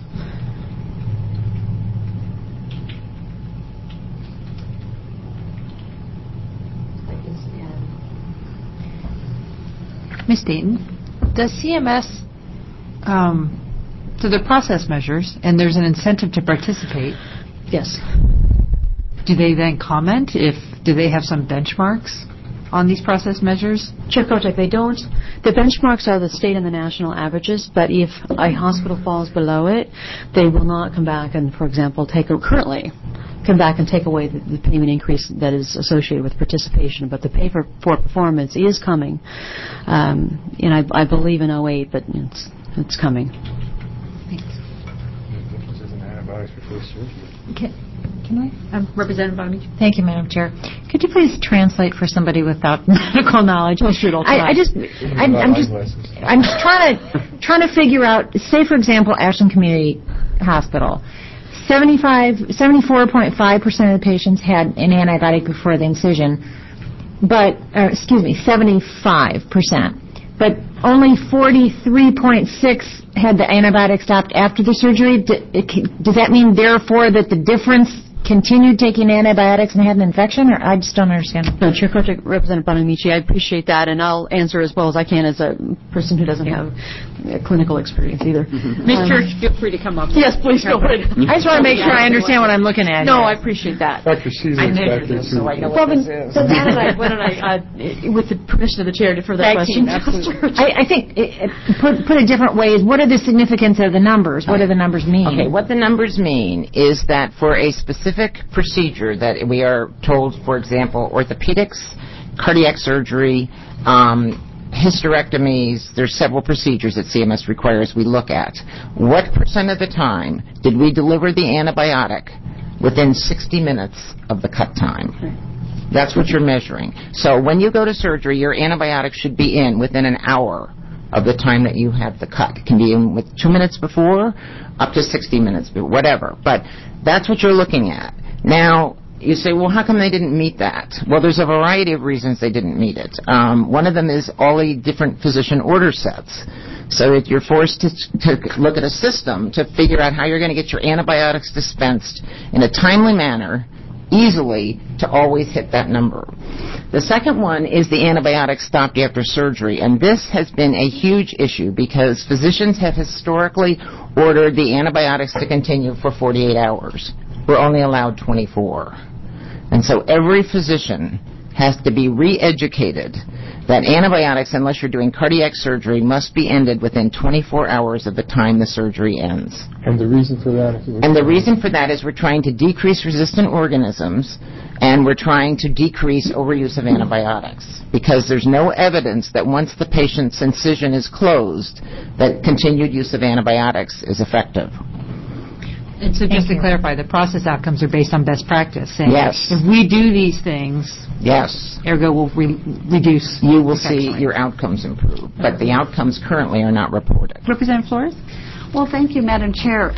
Ms. Dayton, does CMS, so they're process measures, and there's an incentive to participate. Yes. Do they then comment? Do they have some benchmarks on these process measures? Chair Kotek, they don't. The benchmarks are the state and the national averages, but if a hospital falls below it, they will not come back and, for example, come back and take away the payment increase that is associated with participation. But the pay for performance is coming, and I believe in 08, but it's coming. Thanks. The differences in antibiotics before surgery. Can I? Representative Bonamici. Thank you, Madam Chair. Could you please translate for somebody without medical knowledge? Oh, sure, I'm just trying to figure out. Say, for example, Ashland Community Hospital. 74.5% of the patients had an antibiotic before the incision, 75%. But only 43.6 had the antibiotic stopped after the surgery. Does that mean, therefore, that the difference continued taking antibiotics and had an infection? Or I just don't understand. No, Chair Kotek, Representative Bonamici, I appreciate that, and I'll answer as well as I can as a person who doesn't have clinical experience either. Ms. Church, feel free to come up. Yes, please go ahead. I just want to make sure I understand what I'm looking at. No, I appreciate that. Dr. Caesar's back there, too. So I know what this is. So why don't I, with the permission of the Chair, defer that question? I think, put a different way, is what are the significance of the numbers? What do the numbers mean? Okay, what the numbers mean is that for a specific procedure that we are told, for example, orthopedics, cardiac surgery, hysterectomies, there's several procedures that CMS requires we look at. What % of the time did we deliver the antibiotic within 60 minutes of the cut time. That's what you're measuring. So when you go to surgery, your antibiotic should be in within an hour of the time that you have the cut. It can be in with 2 minutes before, up to 60 minutes, whatever. But that's what you're looking at. Now, you say, well, how come they didn't meet that? Well, there's a variety of reasons they didn't meet it. One of them is all the different physician order sets. So that you're forced to look at a system to figure out how you're going to get your antibiotics dispensed in a timely manner, easily, to always hit that number. The second one is the antibiotics stopped after surgery, and this has been a huge issue because physicians have historically ordered the antibiotics to continue for 48 hours. We're only allowed 24. And so every physician has to be re-educated that antibiotics, unless you're doing cardiac surgery, must be ended within 24 hours of the time the surgery ends. And the reason for that? And the reason for that is we're trying to decrease resistant organisms, and we're trying to decrease overuse of antibiotics, because there's no evidence that once the patient's incision is closed, that continued use of antibiotics is effective. And so just to clarify, the process outcomes are based on best practice. Saying Yes. If we do these things, Yes. ergo we'll reduce. You will see your outcomes improve, but the outcomes currently are not reported. Representative Flores? Well, thank you, Madam Chair.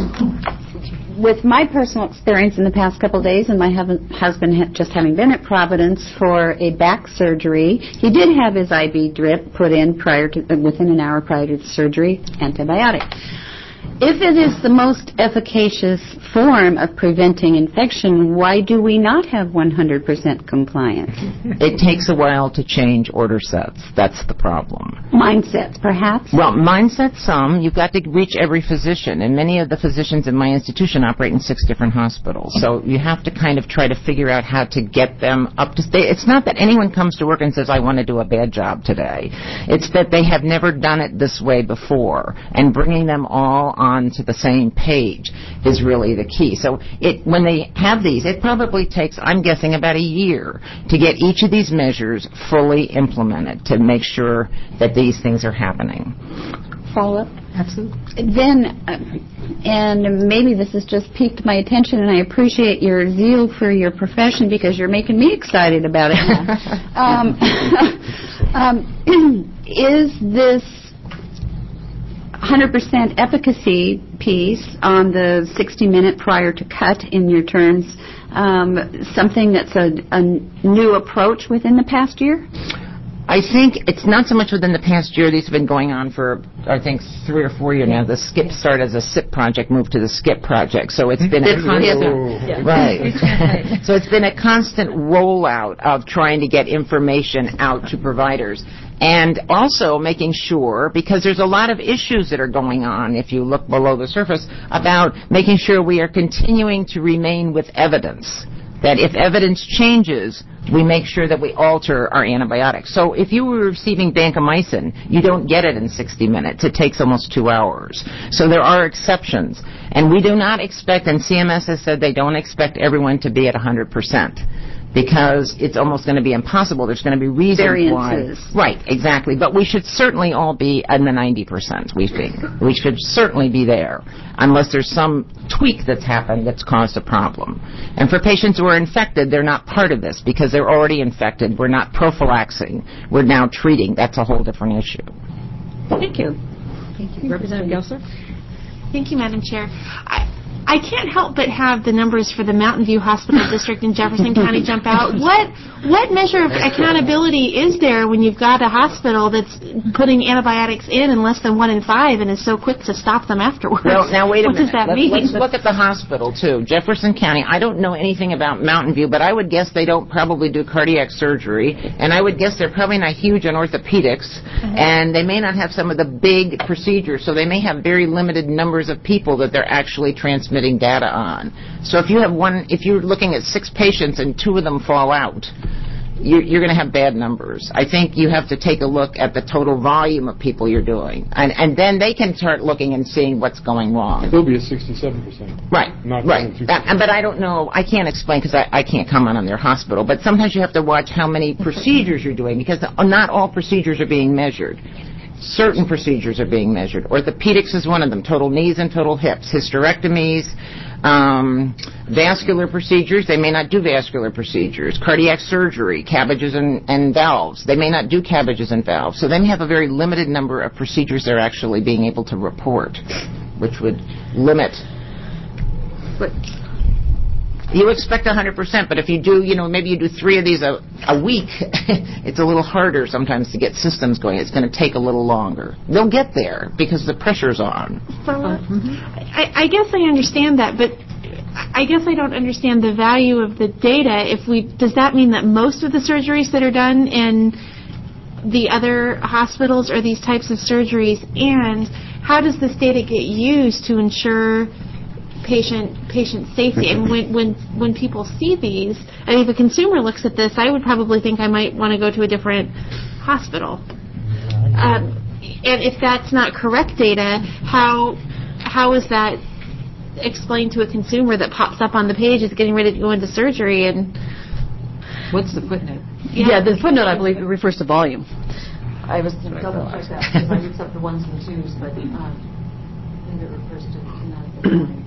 With my personal experience in the past couple of days, and my husband just having been at Providence for a back surgery, he did have his IV drip put in within an hour prior to the surgery, antibiotic. If it is the most efficacious form of preventing infection, why do we not have 100% compliance? It takes a while to change order sets. That's the problem. Mindsets, perhaps? Well, mindsets some. You've got to reach every physician, and many of the physicians in my institution operate in 6 different hospitals. So you have to kind of try to figure out how to get them up to date. It's not that anyone comes to work and says, I want to do a bad job today. It's that they have never done it this way before, and bringing them all on to the same page is really the key. So when they have these, it probably takes, I'm guessing, about a year to get each of these measures fully implemented to make sure that these things are happening. Follow-up? Absolutely. Then, and maybe this has just piqued my attention, and I appreciate your zeal for your profession because you're making me excited about it now. Is this 100% efficacy piece on the 60-minute prior to cut, in your terms, something that's a new approach within the past year? I think it's not so much within the past year. These have been going on for, I think, 3 or 4 years now. The SKIP started as a SIP project, moved to the SKIP project. So it's been a constant, right. So it's been a constant rollout of trying to get information out to providers. And also making sure, because there's a lot of issues that are going on, if you look below the surface, about making sure we are continuing to remain with evidence. That if evidence changes, we make sure that we alter our antibiotics. So if you were receiving vancomycin, you don't get it in 60 minutes. It takes almost 2 hours. So there are exceptions. And we do not expect, and CMS has said they don't expect everyone to be at 100%. Because it's almost going to be impossible. There's going to be reasons Variances. why. Right, exactly. But we should certainly all be in the 90%, we think. We should certainly be there, unless there's some tweak that's happened that's caused a problem. And for patients who are infected, they're not part of this because they're already infected. We're not prophylaxing. We're now treating. That's a whole different issue. Thank you. Thank you. Representative Gelser? Thank you, Madam Chair. I can't help but have the numbers for the Mountain View Hospital District in Jefferson County jump out. What measure of accountability is there when you've got a hospital that's putting antibiotics in less than 1 in 5 and is so quick to stop them afterwards? Well, now wait a minute. What does that mean? Let's look at the hospital, too. Jefferson County, I don't know anything about Mountain View, but I would guess they don't probably do cardiac surgery, and I would guess they're probably not huge on orthopedics, and they may not have some of the big procedures, so they may have very limited numbers of people that they're actually transmitting data on. So if you're looking at 6 patients and 2 of them fall out, you're going to have bad numbers. I think you have to take a look at the total volume of people you're doing, and then they can start looking and seeing what's going wrong. It will be at 67%. Right, right. But I don't know. I can't explain because I can't comment on their hospital. But sometimes you have to watch how many procedures you're doing because not all procedures are being measured. certain procedures are being measured. Orthopedics is one of them, total knees and total hips. Hysterectomies, vascular procedures, they may not do vascular procedures. Cardiac surgery, cabbages and valves, they may not do cabbages and valves. So they may have a very limited number of procedures they're actually being able to report, which would limit. But you expect 100%, but if you do, maybe you do 3 of these a week, it's a little harder sometimes to get systems going. It's going to take a little longer. They'll get there because the pressure's on. I guess I understand that, but I guess I don't understand the value of the data. Does that mean that most of the surgeries that are done in the other hospitals are these types of surgeries, and how does this data get used to ensure patient safety? And when people see these, I mean, if a consumer looks at this, I would probably think I might want to go to a different hospital. And if that's not correct data, how is that explained to a consumer that pops up on the page is getting ready to go into surgery? And what's the footnote? Yeah, the footnote, I believe, refers to volume. I was going to double check that because I mixed up the ones and twos, but I think it refers to volume.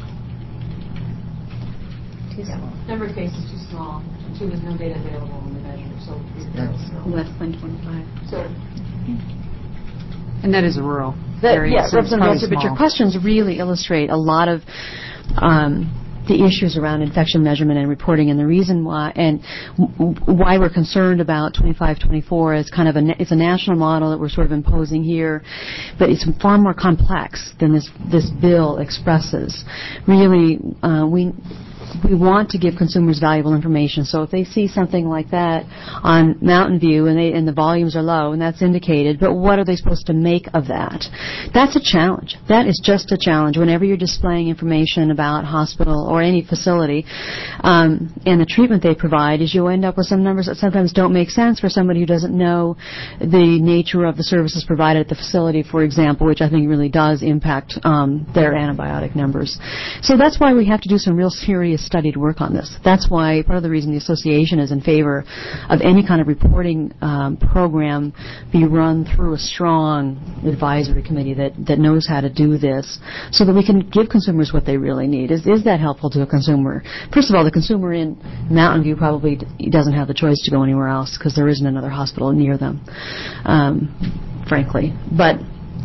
Number of cases too small. 2 with no data available on the measure, so less than 25. So, and that is a rural area. Yeah, so but your questions really illustrate a lot of the issues around infection measurement and reporting, and the reason why why we're concerned about 2524 is kind of it's a national model that we're sort of imposing here, but it's far more complex than this bill expresses. Really, we want to give consumers valuable information. So if they see something like that on Mountain View and the volumes are low, and that's indicated, but what are they supposed to make of that? That's a challenge. That is just a challenge. Whenever you're displaying information about hospital or any facility and the treatment they provide, is you end up with some numbers that sometimes don't make sense for somebody who doesn't know the nature of the services provided at the facility, for example, which I think really does impact their antibiotic numbers. So that's why we have to do some real serious studied work on this. That's why part of the reason the association is in favor of any kind of reporting program be run through a strong advisory committee that knows how to do this so that we can give consumers what they really need. Is that helpful to a consumer? First of all, the consumer in Mountain View probably doesn't have the choice to go anywhere else because there isn't another hospital near them, frankly. But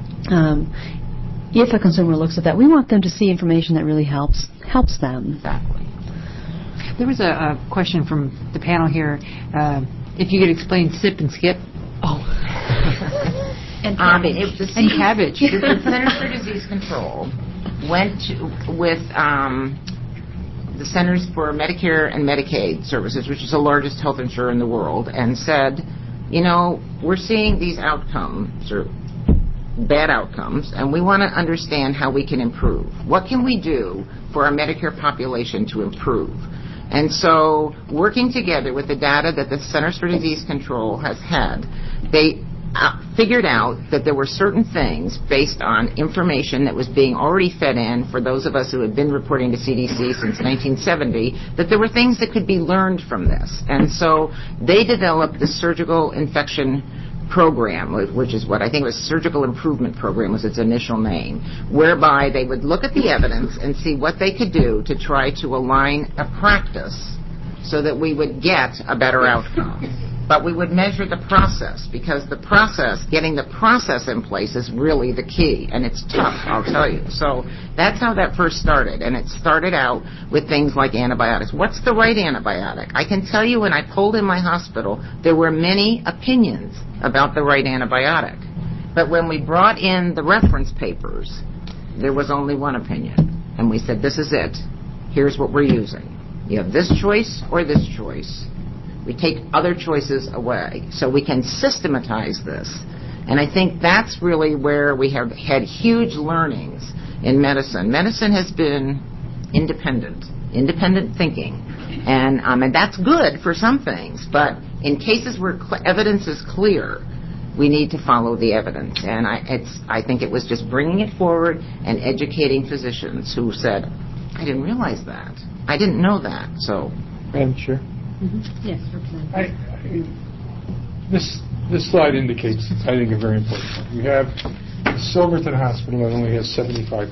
if a consumer looks at that, we want them to see information that really helps them. Exactly. There was a question from the panel here. If you could explain SIP and SKIP. Oh. And cabbage. And cabbage. The Centers for Disease Control went with the Centers for Medicare and Medicaid Services, which is the largest health insurer in the world, and said, we're seeing these outcomes, or bad outcomes, and we want to understand how we can improve. What can we do for our Medicare population to improve? And so, working together with the data that the Centers for Disease Control has had, they figured out that there were certain things based on information that was being already fed in for those of us who had been reporting to CDC since 1970, that there were things that could be learned from this. And so, they developed the surgical infection program, which is what I think was Surgical Improvement Program was its initial name, whereby they would look at the evidence and see what they could do to try to align a practice so that we would get a better outcome. But we would measure the process, because the process, getting the process in place is really the key, and it's tough, I'll tell you. So that's how that first started, and it started out with things like antibiotics. What's the right antibiotic? I can tell you when I polled in my hospital, there were many opinions about the right antibiotic. But when we brought in the reference papers, there was only one opinion, and we said, this is it. Here's what we're using. You have this choice or this choice. We take other choices away so we can systematize this. And I think that's really where we have had huge learnings in medicine. Medicine has been independent thinking. And that's good for some things. But in cases where evidence is clear, we need to follow the evidence. And I think it was just bringing it forward and educating physicians who said, I didn't realize that. I didn't know that. So, Madam Chair. Mm-hmm. Yes, Representative. This slide indicates, I think, a very important point. We have Silverton Hospital that only has 75%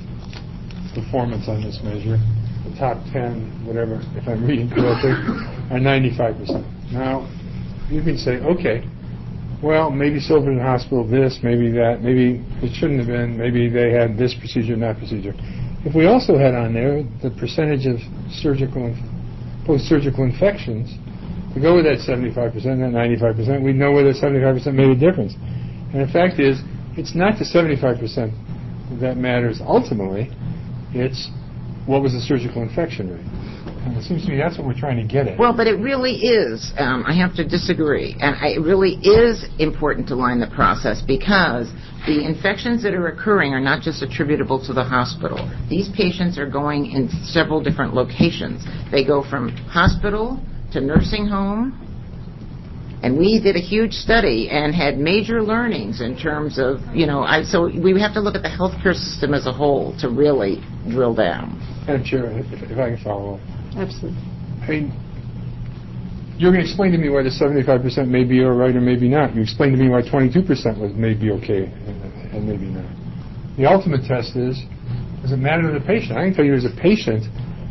performance on this measure. The top 10, whatever, if I'm reading correctly, are 95%. Now, you can say, okay, well, maybe Silverton Hospital this, maybe that, maybe it shouldn't have been, maybe they had this procedure and that procedure. If we also had on there the percentage of surgical and post-surgical infections, to go with that 75% and that 95%, we know where that 75% made a difference. And the fact is, it's not the 75% that matters ultimately, it's what was the surgical infection rate. And it seems to me that's what we're trying to get at. Well, but it really is. I have to disagree. And it really is important to line the process because the infections that are occurring are not just attributable to the hospital. These patients are going in several different locations. They go from hospital to nursing home. And we did a huge study and had major learnings in terms of, so we have to look at the healthcare system as a whole to really drill down. Madam Chair, if I can follow up. Absolutely. I mean, you're going to explain to me why the 75% may be all right or maybe not. You explained to me why 22% may be okay and maybe not. The ultimate test is, does it matter to the patient? I can tell you as a patient,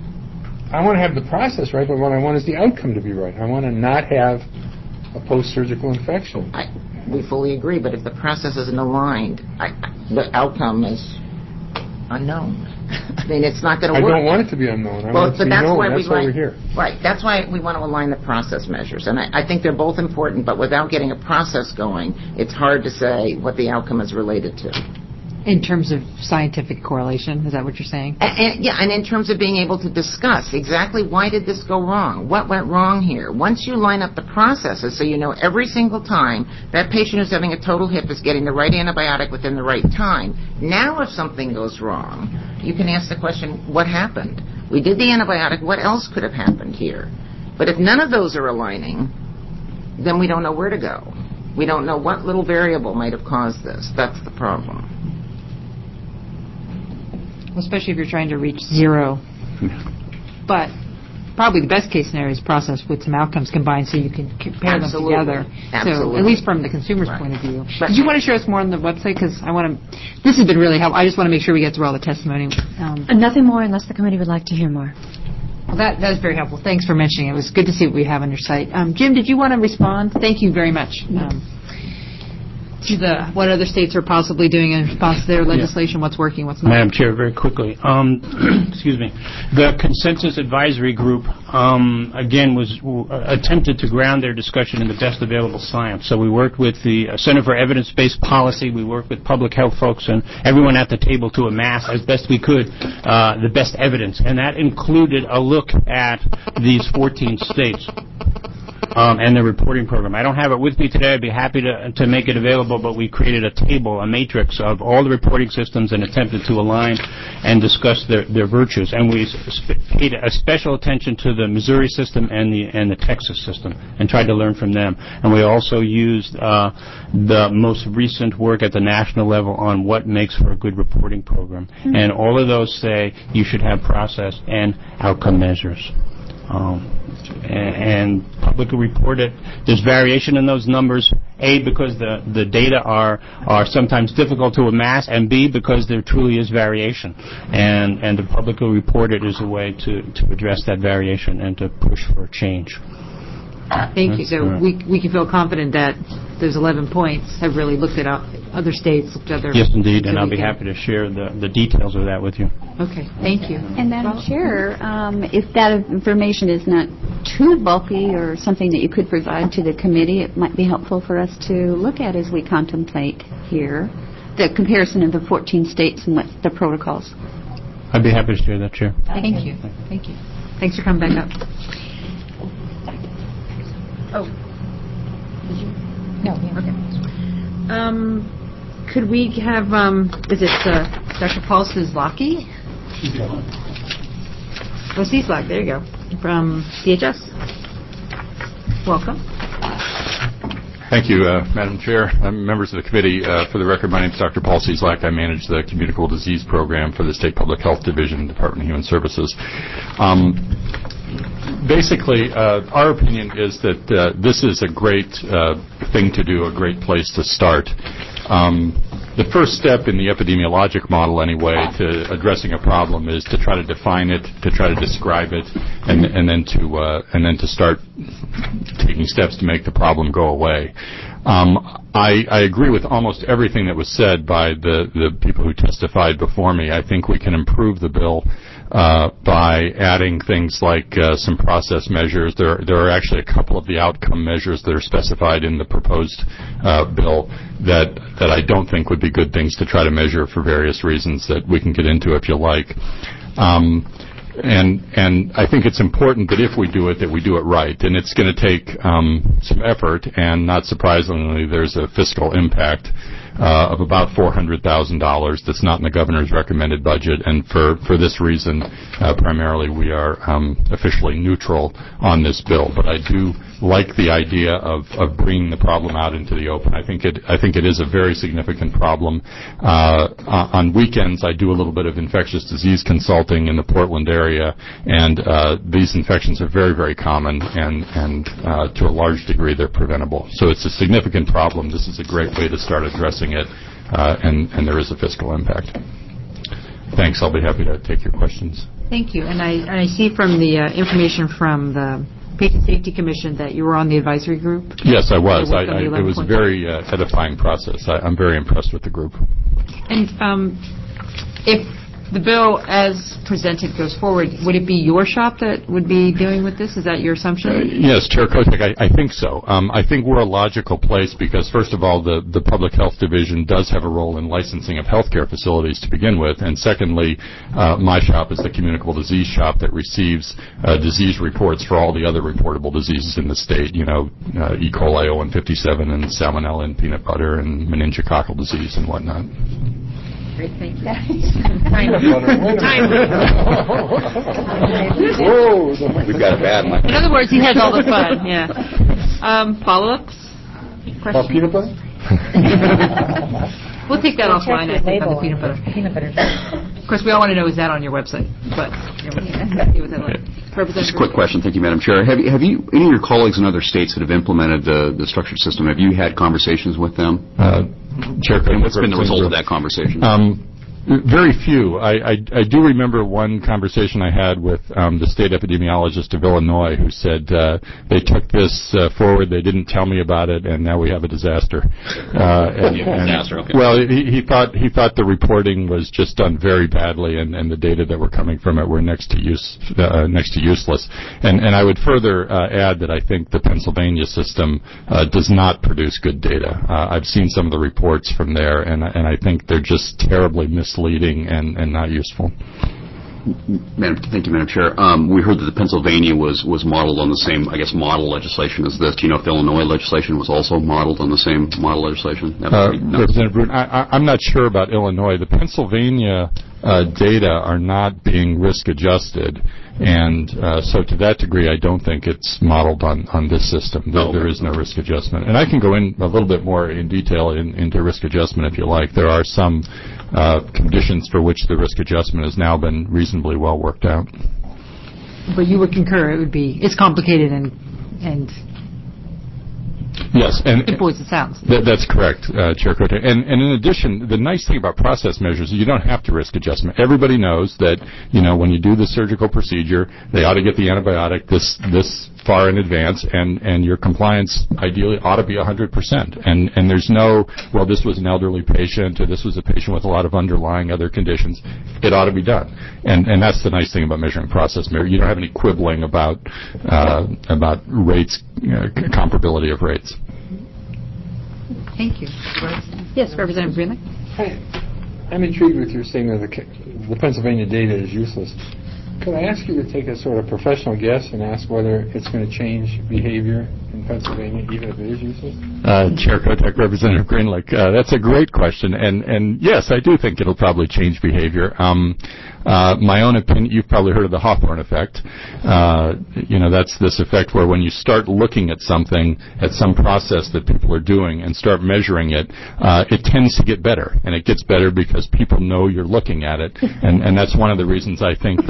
I want to have the process right, but what I want is the outcome to be right. I want to not have a post-surgical infection. We fully agree, but if the process isn't aligned, the outcome is unknown. I mean, it's not going to work. I don't want it to be unknown. I want it to be known. That's why we're here. Right. That's why we want to align the process measures. And I think they're both important, but without getting a process going, it's hard to say what the outcome is related to. In terms of scientific correlation, is that what you're saying? And in terms of being able to discuss exactly why did this go wrong? What went wrong here? Once you line up the processes so you know every single time that patient who's having a total hip is getting the right antibiotic within the right time, now if something goes wrong, you can ask the question, what happened? We did the antibiotic, what else could have happened here? But if none of those are aligning, then we don't know where to go. We don't know what little variable might have caused this. That's the problem. Especially if you're trying to reach zero. But probably the best case scenario is process with some outcomes combined so you can compare them together. Absolutely. So at least from the consumer's point of view. Did you want to share us more on the website? Because this has been really helpful. I just want to make sure we get through all the testimony. Nothing more unless the committee would like to hear more. Well, that was very helpful. Thanks for mentioning it. It was good to see what we have on your site. Jim, did you want to respond? Thank you very much. To what other states are possibly doing in response to their legislation, what's working, what's not. Madam Chair, very quickly. Excuse me. The Consensus Advisory Group, again, was attempted to ground their discussion in the best available science. So we worked with the Center for Evidence-Based Policy, we worked with public health folks, and everyone at the table to amass, as best we could, the best evidence. And that included a look at these 14 states. And the reporting program. I don't have it with me today. I'd be happy to make it available, but we created a table, a matrix of all the reporting systems and attempted to align and discuss their virtues. And we paid a special attention to the Missouri system and the Texas system and tried to learn from them. And we also used the most recent work at the national level on what makes for a good reporting program. Mm-hmm. And all of those say you should have process and outcome measures. And publicly report it. There's variation in those numbers, A, because the data are sometimes difficult to amass, and B, because there truly is variation. And to publicly report it is a way to address that variation and to push for change. Thank you. So we can feel confident that those 11 points have really looked at other states, looked at other... Yes, indeed, and I'll be happy to share the details of that with you. Okay, thank you. And Madam Chair, if that information is not too bulky or something that you could provide to the committee, it might be helpful for us to look at as we contemplate here the comparison of the 14 states and what the protocols. I'd be happy to share that, Chair. Thank you. Thank you. Thanks for coming back up. Oh. Did you? No. Yeah. Okay. Could we have, is it Dr. Paul Cieslak? Oh, Cieslak, there you go. From DHS. Welcome. Thank you, Madam Chair. Members of the committee, for the record, my name is Dr. Paul Cieslak. I manage the Communicable Disease Program for the State Public Health Division, Department of Human Services. Basically, our opinion is that this is a great thing to do, a great place to start. The first step in the epidemiologic model, anyway, to addressing a problem is to try to define it, to try to describe it, and then to start taking steps to make the problem go away. I agree with almost everything that was said by the people who testified before me. I think we can improve the bill by adding things like some process measures. There are actually a couple of the outcome measures that are specified in the proposed bill that I don't think would be good things to try to measure for various reasons that we can get into if you like. And I think it's important that if we do it, that we do it right. And it's going to take some effort, and not surprisingly, there's a fiscal impact of about $400,000 that's not in the governor's recommended budget. And for this reason, primarily, we are officially neutral on this bill. But I do like the idea of bringing the problem out into the open. I think it is a very significant problem. On weekends, I do a little bit of infectious disease consulting in the Portland area, and these infections are very, very common, and to a large degree, they're preventable. So it's a significant problem. This is a great way to start addressing it, and there is a fiscal impact. Thanks. I'll be happy to take your questions. Thank you. And I see from the information from the Patient Safety Commission that you were on the advisory group? Yes, I was. It was a very edifying process. I'm very impressed with the group. And if the bill as presented goes forward, would it be your shop that would be dealing with this? Is that your assumption? Yes, Chair Kotek, I think so. I think we're a logical place because, first of all, the Public Health Division does have a role in licensing of healthcare facilities to begin with, and secondly, my shop is the communicable disease shop that receives disease reports for all the other reportable diseases in the state, E. coli 0157 and salmonella in peanut butter and meningococcal disease and whatnot. Great, thank you. We've got a bad one. In other words, he has all the fun, yeah. Follow-ups? About peanut butter? We'll take that offline, I think, on the peanut butter. Of course, we all want to know, is that on your website? But just a quick question. Thank you, Madam Chair. Have you, any of your colleagues in other states that have implemented the structured system, have you had conversations with them? Chair, what's been the result of that conversation? Very few. I do remember one conversation I had with the state epidemiologist of Illinois who said they took this forward, they didn't tell me about it, and now we have a disaster. Disaster, okay. Well, he thought the reporting was just done very badly, and the data that were coming from it were next to useless. And I would further add that I think the Pennsylvania system does not produce good data. I've seen some of the reports from there, and I think they're just terribly misleading and not useful. Thank you, Madam Chair. We heard that the Pennsylvania was modeled on the same, model legislation as this. Do you know if the Illinois legislation was also modeled on the same model legislation? Representative Brune, I'm not sure about Illinois. The Pennsylvania data are not being risk adjusted, and so to that degree, I don't think it's modeled on this system. There is no risk adjustment. And I can go in a little bit more in detail into risk adjustment if you like. There are some conditions for which the risk adjustment has now been reasonably well worked out. But you would concur it's complicated and yes, and simple as it sounds. That's correct, Chair Cote. And in addition, the nice thing about process measures is you don't have to risk adjustment. Everybody knows that when you do the surgical procedure, they ought to get the antibiotic this far in advance, and your compliance ideally ought to be 100%. And there's no, well, this was an elderly patient, or this was a patient with a lot of underlying other conditions. It ought to be done. And that's the nice thing about measuring process measures. You don't have any quibbling about rates, comparability of rates. Thank you. Yes, Representative Greenlee. I'm intrigued with your statement that the Pennsylvania data is useless. Could I ask you to take a sort of professional guess and ask whether it's going to change behavior in Pennsylvania, even if it is useless? Chair Kotek, Representative Greenlee, that's a great question. And yes, I do think it'll probably change behavior. My own opinion, you've probably heard of the Hawthorne effect. That's this effect where when you start looking at something, at some process that people are doing and start measuring it, it tends to get better. And it gets better because people know you're looking at it. And that's one of the reasons I think that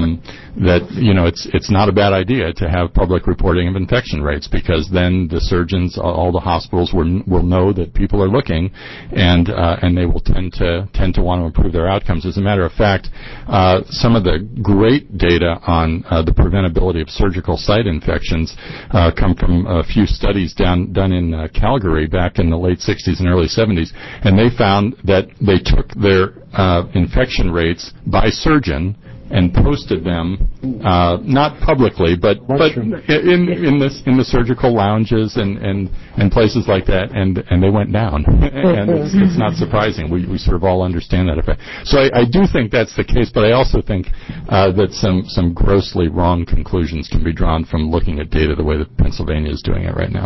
that it's not a bad idea to have public reporting of infection rates, because then the surgeons, all the hospitals will know that people are looking, and they will tend to want to improve their outcomes. As a matter of fact, some of the great data on the preventability of surgical site infections come from a few studies done in Calgary back in the late 60s and early 70s, and they found that they took their infection rates by surgeon and posted them, not publicly, but in the surgical lounges and places like that, and they went down. And it's not surprising. We sort of all understand that effect. So I do think that's the case, but I also think that some grossly wrong conclusions can be drawn from looking at data the way that Pennsylvania is doing it right now.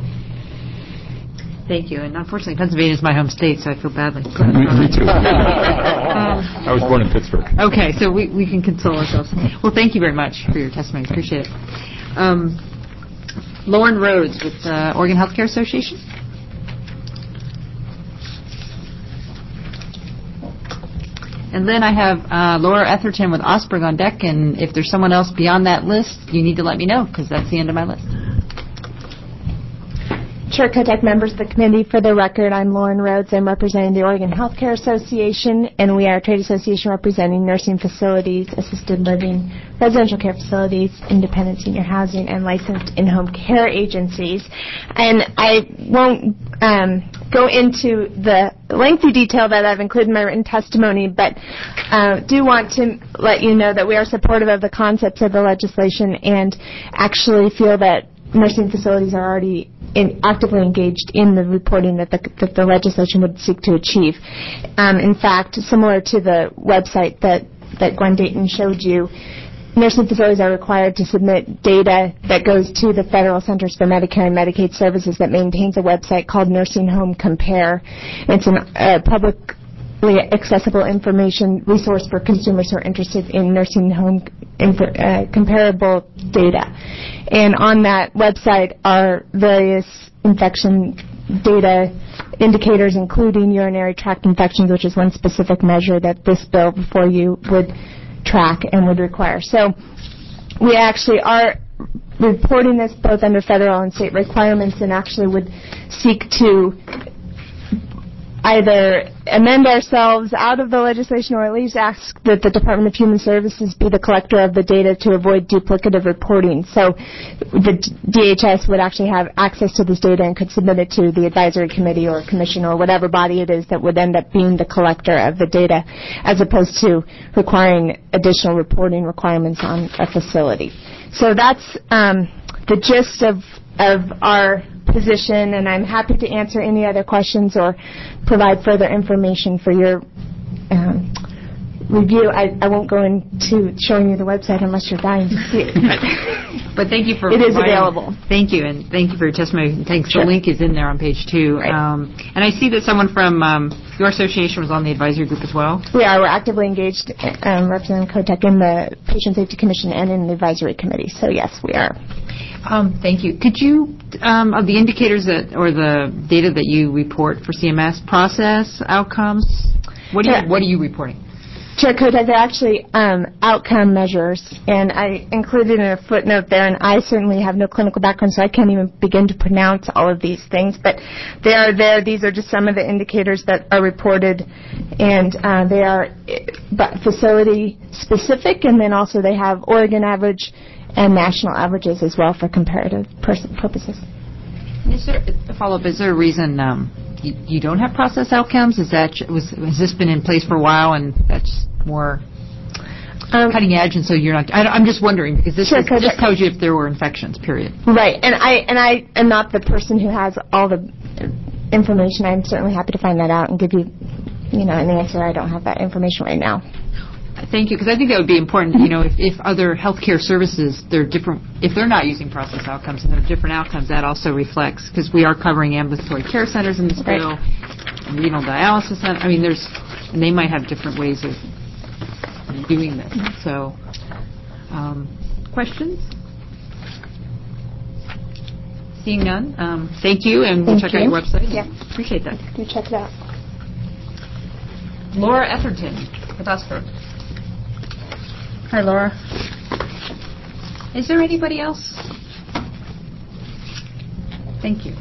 Thank you. And unfortunately, Pennsylvania is my home state, so I feel badly. Me too. I was born in Pittsburgh. Okay, so we can console ourselves. Well, thank you very much for your testimony. Appreciate it. Lauren Rhodes with Oregon Healthcare Association. And then I have Laura Etherton with Osberg on deck, and if there's someone else beyond that list, you need to let me know, because that's the end of my list. Chair Kotek, members of the committee, for the record, I'm Lauren Rhodes. I'm representing the Oregon Healthcare Association, and we are a trade association representing nursing facilities, assisted living, residential care facilities, independent senior housing, and licensed in-home care agencies. And I won't go into the lengthy detail that I've included in my written testimony, but do want to let you know that we are supportive of the concepts of the legislation and actually feel that nursing facilities are already actively engaged in the reporting that the legislation would seek to achieve. In fact, similar to the website that Gwen Dayton showed you, nursing facilities are required to submit data that goes to the Federal Centers for Medicare and Medicaid Services that maintains a website called Nursing Home Compare. It's a publicly accessible information resource for consumers who are interested in nursing home comparable data. And on that website are various infection data indicators, including urinary tract infections, which is one specific measure that this bill before you would track and would require. So we actually are reporting this both under federal and state requirements, and actually would seek to either amend ourselves out of the legislation or at least ask that the Department of Human Services be the collector of the data to avoid duplicative reporting. So the DHS would actually have access to this data and could submit it to the advisory committee or commission or whatever body it is that would end up being the collector of the data, as opposed to requiring additional reporting requirements on a facility. So that's the gist of our position, and I'm happy to answer any other questions or provide further information for your review. I won't go into showing you the website unless you're dying to see it. But thank you for it is available. Thank you, and thank you for your testimony. Thanks. Sure. The link is in there on page 2. Right. And I see that someone from your association was on the advisory group as well. We are. We're actively engaged, representing COTEC in the Patient Safety Commission and in the advisory committee. So yes, we are. Thank you. Could you, of the indicators or the data that you report for CMS, process outcomes, what are you reporting? Chair Kotek, they're actually outcome measures, and I included in a footnote there, and I certainly have no clinical background, so I can't even begin to pronounce all of these things, but they are there. These are just some of the indicators that are reported, and they are facility specific, and then also they have Oregon average and national averages as well for comparative purposes. Is there a follow-up? Is there a reason you don't have process outcomes? Has this been in place for a while, and that's more cutting edge, and so you're not? I'm just wondering, because this just tells you if there were infections. Period. Right, and I am not the person who has all the information. I'm certainly happy to find that out and give you, an answer. I don't have that information right now. Thank you, because I think that would be important. If other healthcare services, they're different. If they're not using process outcomes and they're different outcomes, that also reflects, because we are covering ambulatory care centers in this bill, and renal dialysis centers. I mean, and they might have different ways of doing this. So, questions? Seeing none, thank you, and we'll check out your website. Yeah, appreciate that. You check it out. Laura Etherton with Osberg. Hi, Laura. Is there anybody else? Thank you.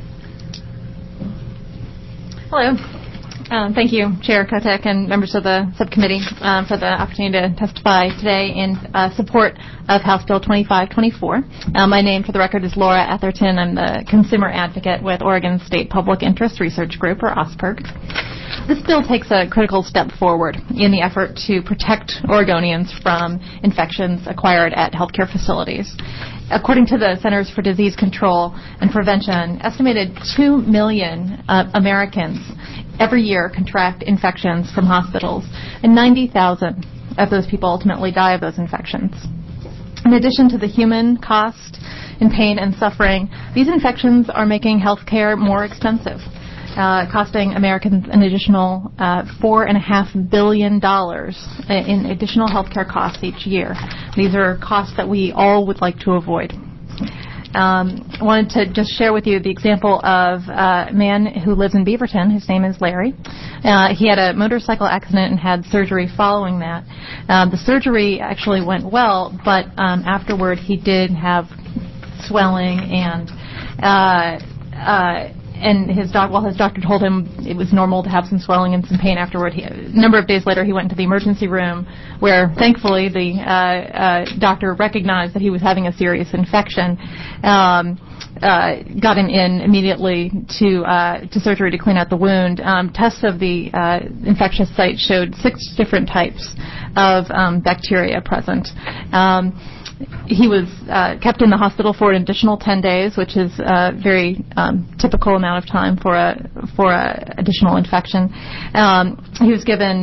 Hello. Thank you, Chair Kotek and members of the subcommittee for the opportunity to testify today in support of House Bill 2524. My name, for the record, is Laura Atherton. I'm the consumer advocate with Oregon State Public Interest Research Group, or OSPRG. This bill takes a critical step forward in the effort to protect Oregonians from infections acquired at healthcare facilities. According to the Centers for Disease Control and Prevention, estimated 2 million Americans every year contract infections from hospitals, and 90,000 of those people ultimately die of those infections. In addition to the human cost in pain and suffering, these infections are making healthcare more expensive, costing Americans an additional $4.5 billion in additional healthcare costs each year. These are costs that we all would like to avoid. I wanted to just share with you the example of a man who lives in Beaverton. His name is Larry. He had a motorcycle accident and had surgery following that. The surgery actually went well, but afterward he did have swelling and his doctor told him it was normal to have some swelling and some pain afterward. A number of days later, he went into the emergency room, where thankfully the doctor recognized that he was having a serious infection. Got him in immediately to surgery to clean out the wound. Tests of the infectious site showed 6 different types of bacteria present. He was kept in the hospital for an additional 10 days, which is a very typical amount of time for a additional infection. He was given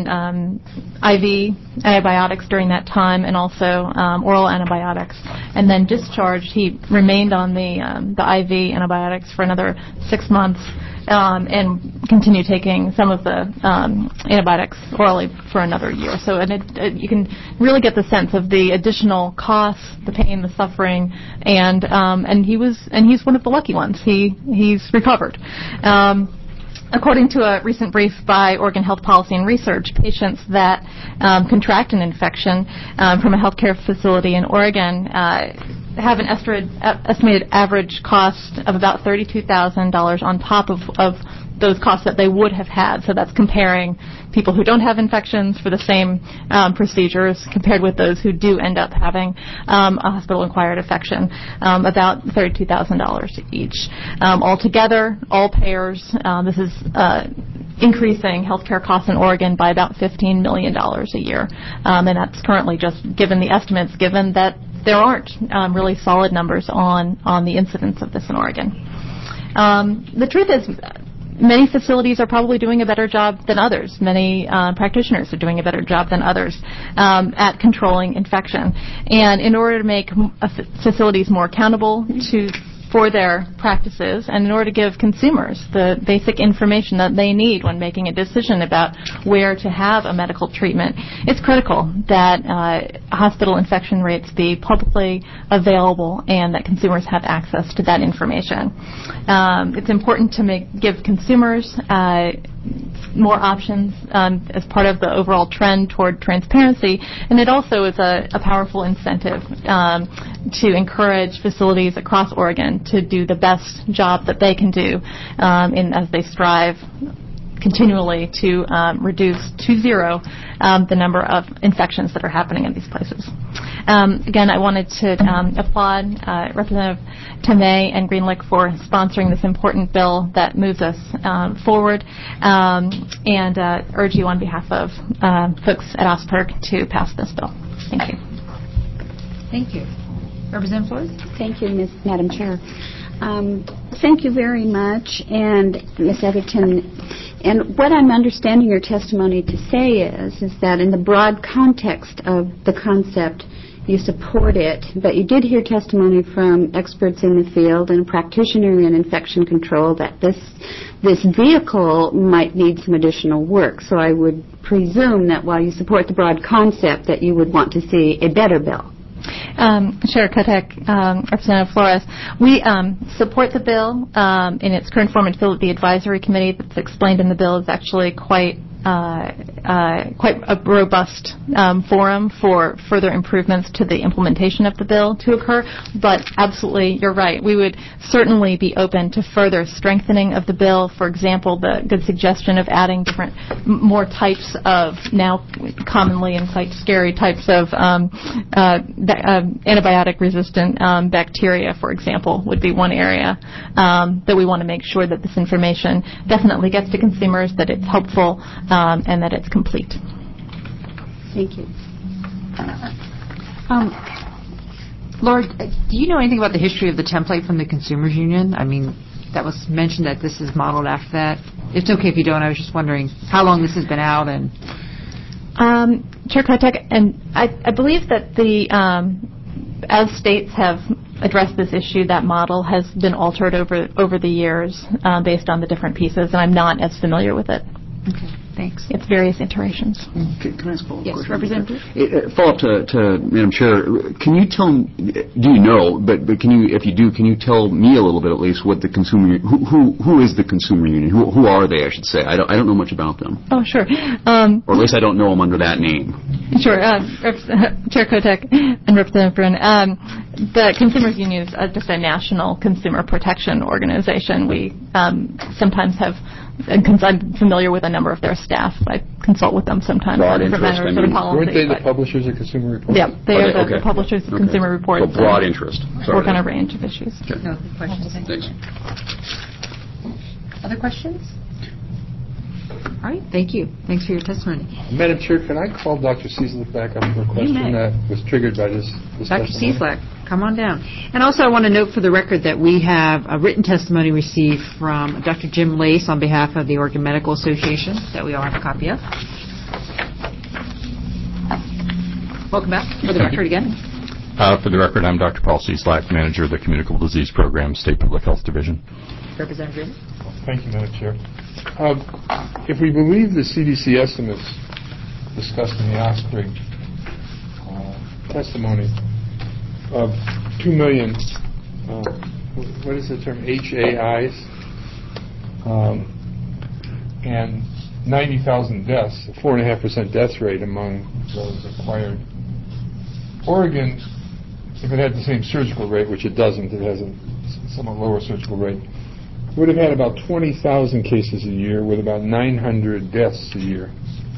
IV antibiotics during that time, and also oral antibiotics, and then discharged. He remained on the IV antibiotics for another 6 months. And continue taking some of the antibiotics orally for another year. So you can really get the sense of the additional costs, the pain, the suffering, and he's one of the lucky ones. He's recovered. According to a recent brief by Oregon Health Policy and Research, patients that contract an infection from a healthcare facility in Oregon have an estimated average cost of about $32,000 on top of those costs that they would have had. So that's comparing people who don't have infections for the same procedures compared with those who do end up having a hospital-acquired infection, about $32,000 each. Altogether, all payers, this is increasing healthcare costs in Oregon by about $15 million a year. And that's currently just given the estimates, given that there aren't really solid numbers on the incidence of this in Oregon. The truth is, many facilities are probably doing a better job than others. Many practitioners are doing a better job than others at controlling infection. And in order to make facilities more accountable for their practices, and in order to give consumers the basic information that they need when making a decision about where to have a medical treatment, it's critical that hospital infection rates be publicly available and that consumers have access to that information. It's important to give consumers more options as part of the overall trend toward transparency, and it also is a powerful incentive to encourage facilities across Oregon to do the best job that they can do as they strive continually to reduce to zero the number of infections that are happening in these places. Again, I wanted to applaud Representative Tomei and Greenlick for sponsoring this important bill that moves us forward, and urge you on behalf of folks at OSPRG to pass this bill. Thank you. Thank you. Representative Flores? Thank you, Madam Chair. Thank you very much, and Ms. Atherton. And what I'm understanding your testimony to say is that in the broad context of the concept, you support it, but you did hear testimony from experts in the field and a practitioner in infection control that this vehicle might need some additional work. So I would presume that while you support the broad concept, that you would want to see a better bill. Chair Kotek, Representative Flores, we support the bill in its current form and feel that the advisory committee that's explained in the bill is actually quite quite a robust forum for further improvements to the implementation of the bill to occur. But absolutely, you're right. We would certainly be open to further strengthening of the bill. For example, the good suggestion of adding more types of, now commonly and quite scary types of antibiotic-resistant bacteria, for example, would be one area that we want to make sure that this information definitely gets to consumers, that it's helpful, and that it's complete. Thank you. Laura, do you know anything about the history of the template from the Consumers Union? I mean, that was mentioned that this is modeled after that. It's okay if you don't. I was just wondering how long this has been out and... Chair Kotek, and I believe that as states have addressed this issue, that model has been altered over the years based on the different pieces, and I'm not as familiar with it. Okay, thanks. It's various iterations. Can I ask a follow-up question? Yes, Representative. Follow-up to Madam Chair. Can you tell? Do you know? But can you, if you do, can you tell me a little bit at least what the consumer? Who is the Consumer Union? Who are they? I should say. I don't know much about them. Oh, sure. Or at least I don't know them under that name. Sure. Chair Kotek and Representative Brun. The Consumers Union is just a national consumer protection organization. We sometimes have. I'm familiar with a number of their staff. I consult with them sometimes on different matters of policy. Weren't they the publishers of Consumer Reports? Yeah, they are the publishers of Consumer Reports. So broad interest. Work on a range of issues. Okay. No questions. Thanks. Other questions? All right, thank you. Thanks for your testimony. Madam Chair, can I call Dr. Cieslak back up for a question that was triggered by this Dr. testimony? Cieslak, come on down. And also I want to note for the record that we have a written testimony received from Dr. Jim Lace on behalf of the Oregon Medical Association that we all have a copy of. Welcome back. For the record again. For the record, I'm Dr. Paul Cieslak, Manager of the Communicable Disease Program, State Public Health Division. Representative. Thank you, Madam Chair. If we believe the CDC estimates discussed in the Osprey testimony of 2 million, what is the term, HAIs, and 90,000 deaths, a 4.5% death rate among those acquired. Oregon, if it had the same surgical rate, which it doesn't, it has a somewhat lower surgical rate, would have had about 20,000 cases a year with about 900 deaths a year.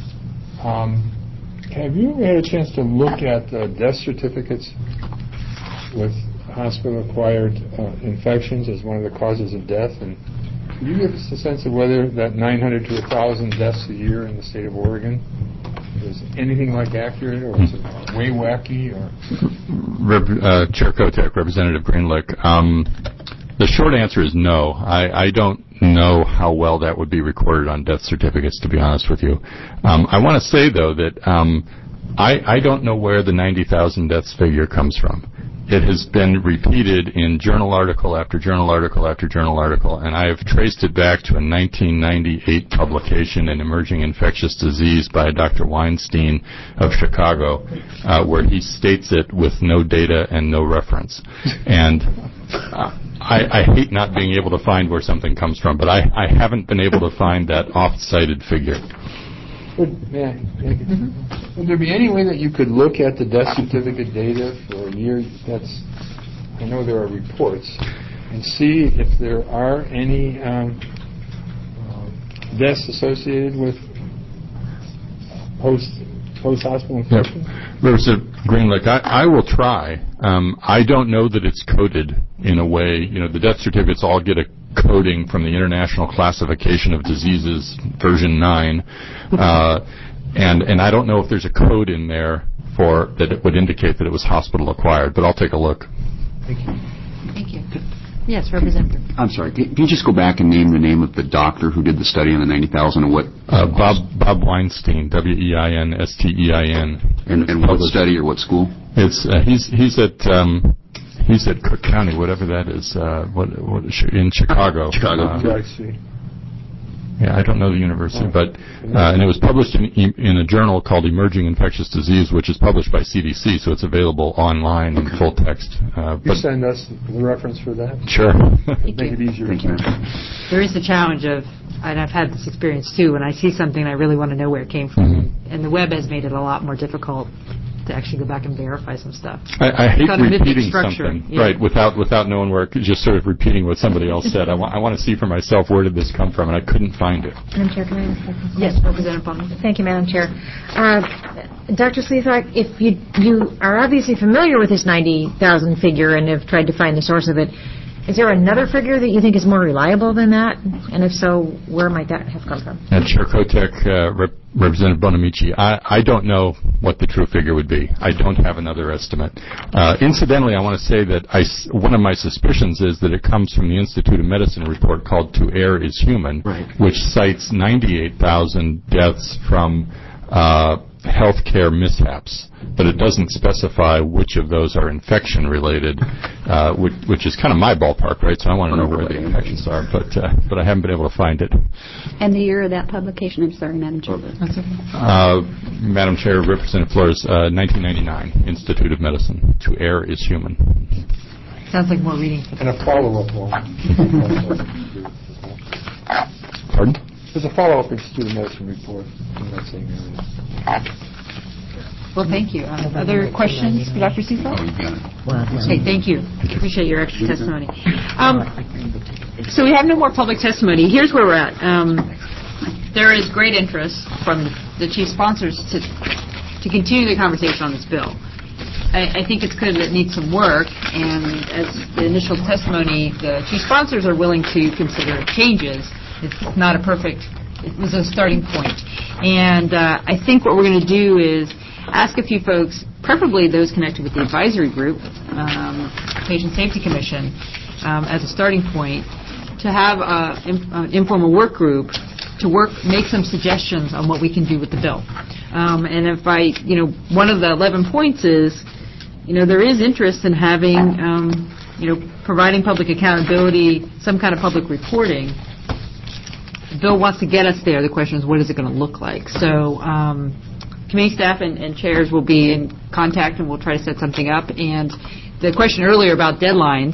Have you ever had a chance to look at death certificates with hospital-acquired infections as one of the causes of death? And could you give us a sense of whether that 900 to 1,000 deaths a year in the state of Oregon is anything like accurate, or is it way wacky? Or Chair Kotek, Representative Greenlick. The short answer is no. I don't know how well that would be recorded on death certificates, to be honest with you. I want to say, though, that I don't know where the 90,000 deaths figure comes from. It has been repeated in journal article after journal article after journal article, and I have traced it back to a 1998 publication in Emerging Infectious Disease by Dr. Weinstein of Chicago, where he states it with no data and no reference. And I hate not being able to find where something comes from, but I haven't been able to find that oft-cited figure. Would there be any way that you could look at the death certificate data for a year? I know there are reports, and see if there are any deaths associated with post-hospital infection? Representative Greenlick, I will try. I don't know that it's coded in a way. You know, the death certificates all get a coding from the International Classification of Diseases, version 9, and I don't know if there's a code in there for that it would indicate that it was hospital acquired, but I'll take a look. Thank you. Thank you. Yes, Representative. I'm sorry. Can you just go back and name the name of the doctor who did the study on the 90,000 and what? Bob Weinstein, Weinstein. And what study or what school? It's he's at Cook County, whatever that is. In Chicago? Chicago. Yeah, I don't know the university, but and it was published in a journal called Emerging Infectious Disease, which is published by CDC, so it's available online in full text. You send us the reference for that? Sure. Make it easier. Thank you. There is the challenge of and I've had this experience too, when I see something, I really want to know where it came from. And the web has made it a lot more difficult to actually go back and verify some stuff. I hate Kind of mythic repeating structure, something, yeah. right, without knowing where, just sort of repeating what somebody else said. I want to see for myself where did this come from, and I couldn't find it. Madam Chair, can I ask a question? Yes, Representative Bonneville. Thank you, Madam Chair. Dr. Sleethork, if you are obviously familiar with this 90,000 figure and have tried to find the source of it, is there another figure that you think is more reliable than that? And if so, where might that have come from? Chair Kotek, Representative Bonamici, I don't know what the true figure would be. I don't have another estimate. Incidentally, I want to say that one of my suspicions is that it comes from the Institute of Medicine report called To Err is Human, which cites 98,000 deaths from healthcare mishaps, but it doesn't specify which of those are infection-related, which is kind of my ballpark, right? So I want to know where the infections are, but I haven't been able to find it. And the year of that publication, I'm sorry, Madam Chair. Madam Chair, Representative Flores, 1999, Institute of Medicine, To Err is Human. Sounds like more reading. And a follow-up one. Pardon? There's a follow-up Institute of Medicine report in that same area. Well, thank you. Other questions for Dr. Sleethork? Okay, thank you. Appreciate your extra testimony. So we have no more public testimony. Here's where we're at. There is great interest from the chief sponsors to continue the conversation on this bill. I think it's clear that it needs some work, and as the initial testimony, the chief sponsors are willing to consider changes. It's not a perfect, it was a starting point. And I think what we're going to do is ask a few folks, preferably those connected with the advisory group, Patient Safety Commission, as a starting point, to have an informal work group to make some suggestions on what we can do with the bill. And if one of the 11 points is, there is interest in having, providing public accountability, some kind of public reporting. The bill wants to get us there. The question is, what is it going to look like? So committee staff and chairs will be in contact, and we'll try to set something up. And the question earlier about deadlines,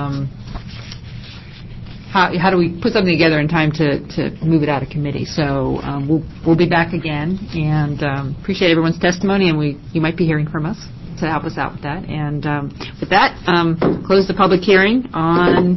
how do we put something together in time to move it out of committee? So we'll be back again, and appreciate everyone's testimony, and you might be hearing from us to help us out with that. And with that, close the public hearing on...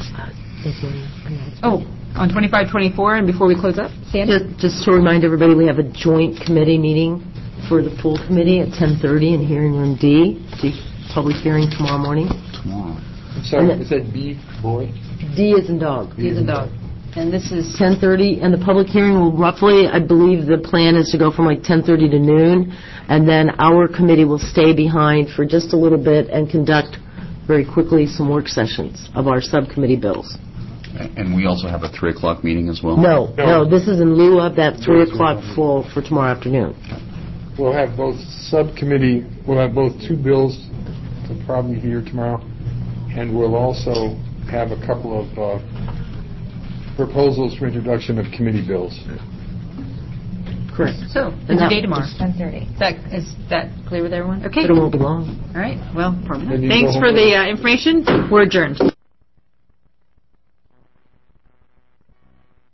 on 2524, and before we close up, Sandy? Just to remind everybody, we have a joint committee meeting for the full committee at 10:30 in hearing room D. Public hearing tomorrow morning. Tomorrow. I'm sorry, is that B, boy? D is in dog. D is in dog. And this is 10:30, and the public hearing will roughly, I believe the plan is to go from like 10:30 to noon, and then our committee will stay behind for just a little bit and conduct very quickly some work sessions of our subcommittee bills. And we also have a 3 o'clock meeting as well? No, this is in lieu of that 3 o'clock full for tomorrow afternoon. We'll have both we'll have both 2 bills to probably hear tomorrow, and we'll also have a couple of proposals for introduction of committee bills. Correct. So, it's a day tomorrow. 10:30. Is that clear with everyone? Okay. But it won't be long. All right. Well, thanks for the information. We're adjourned.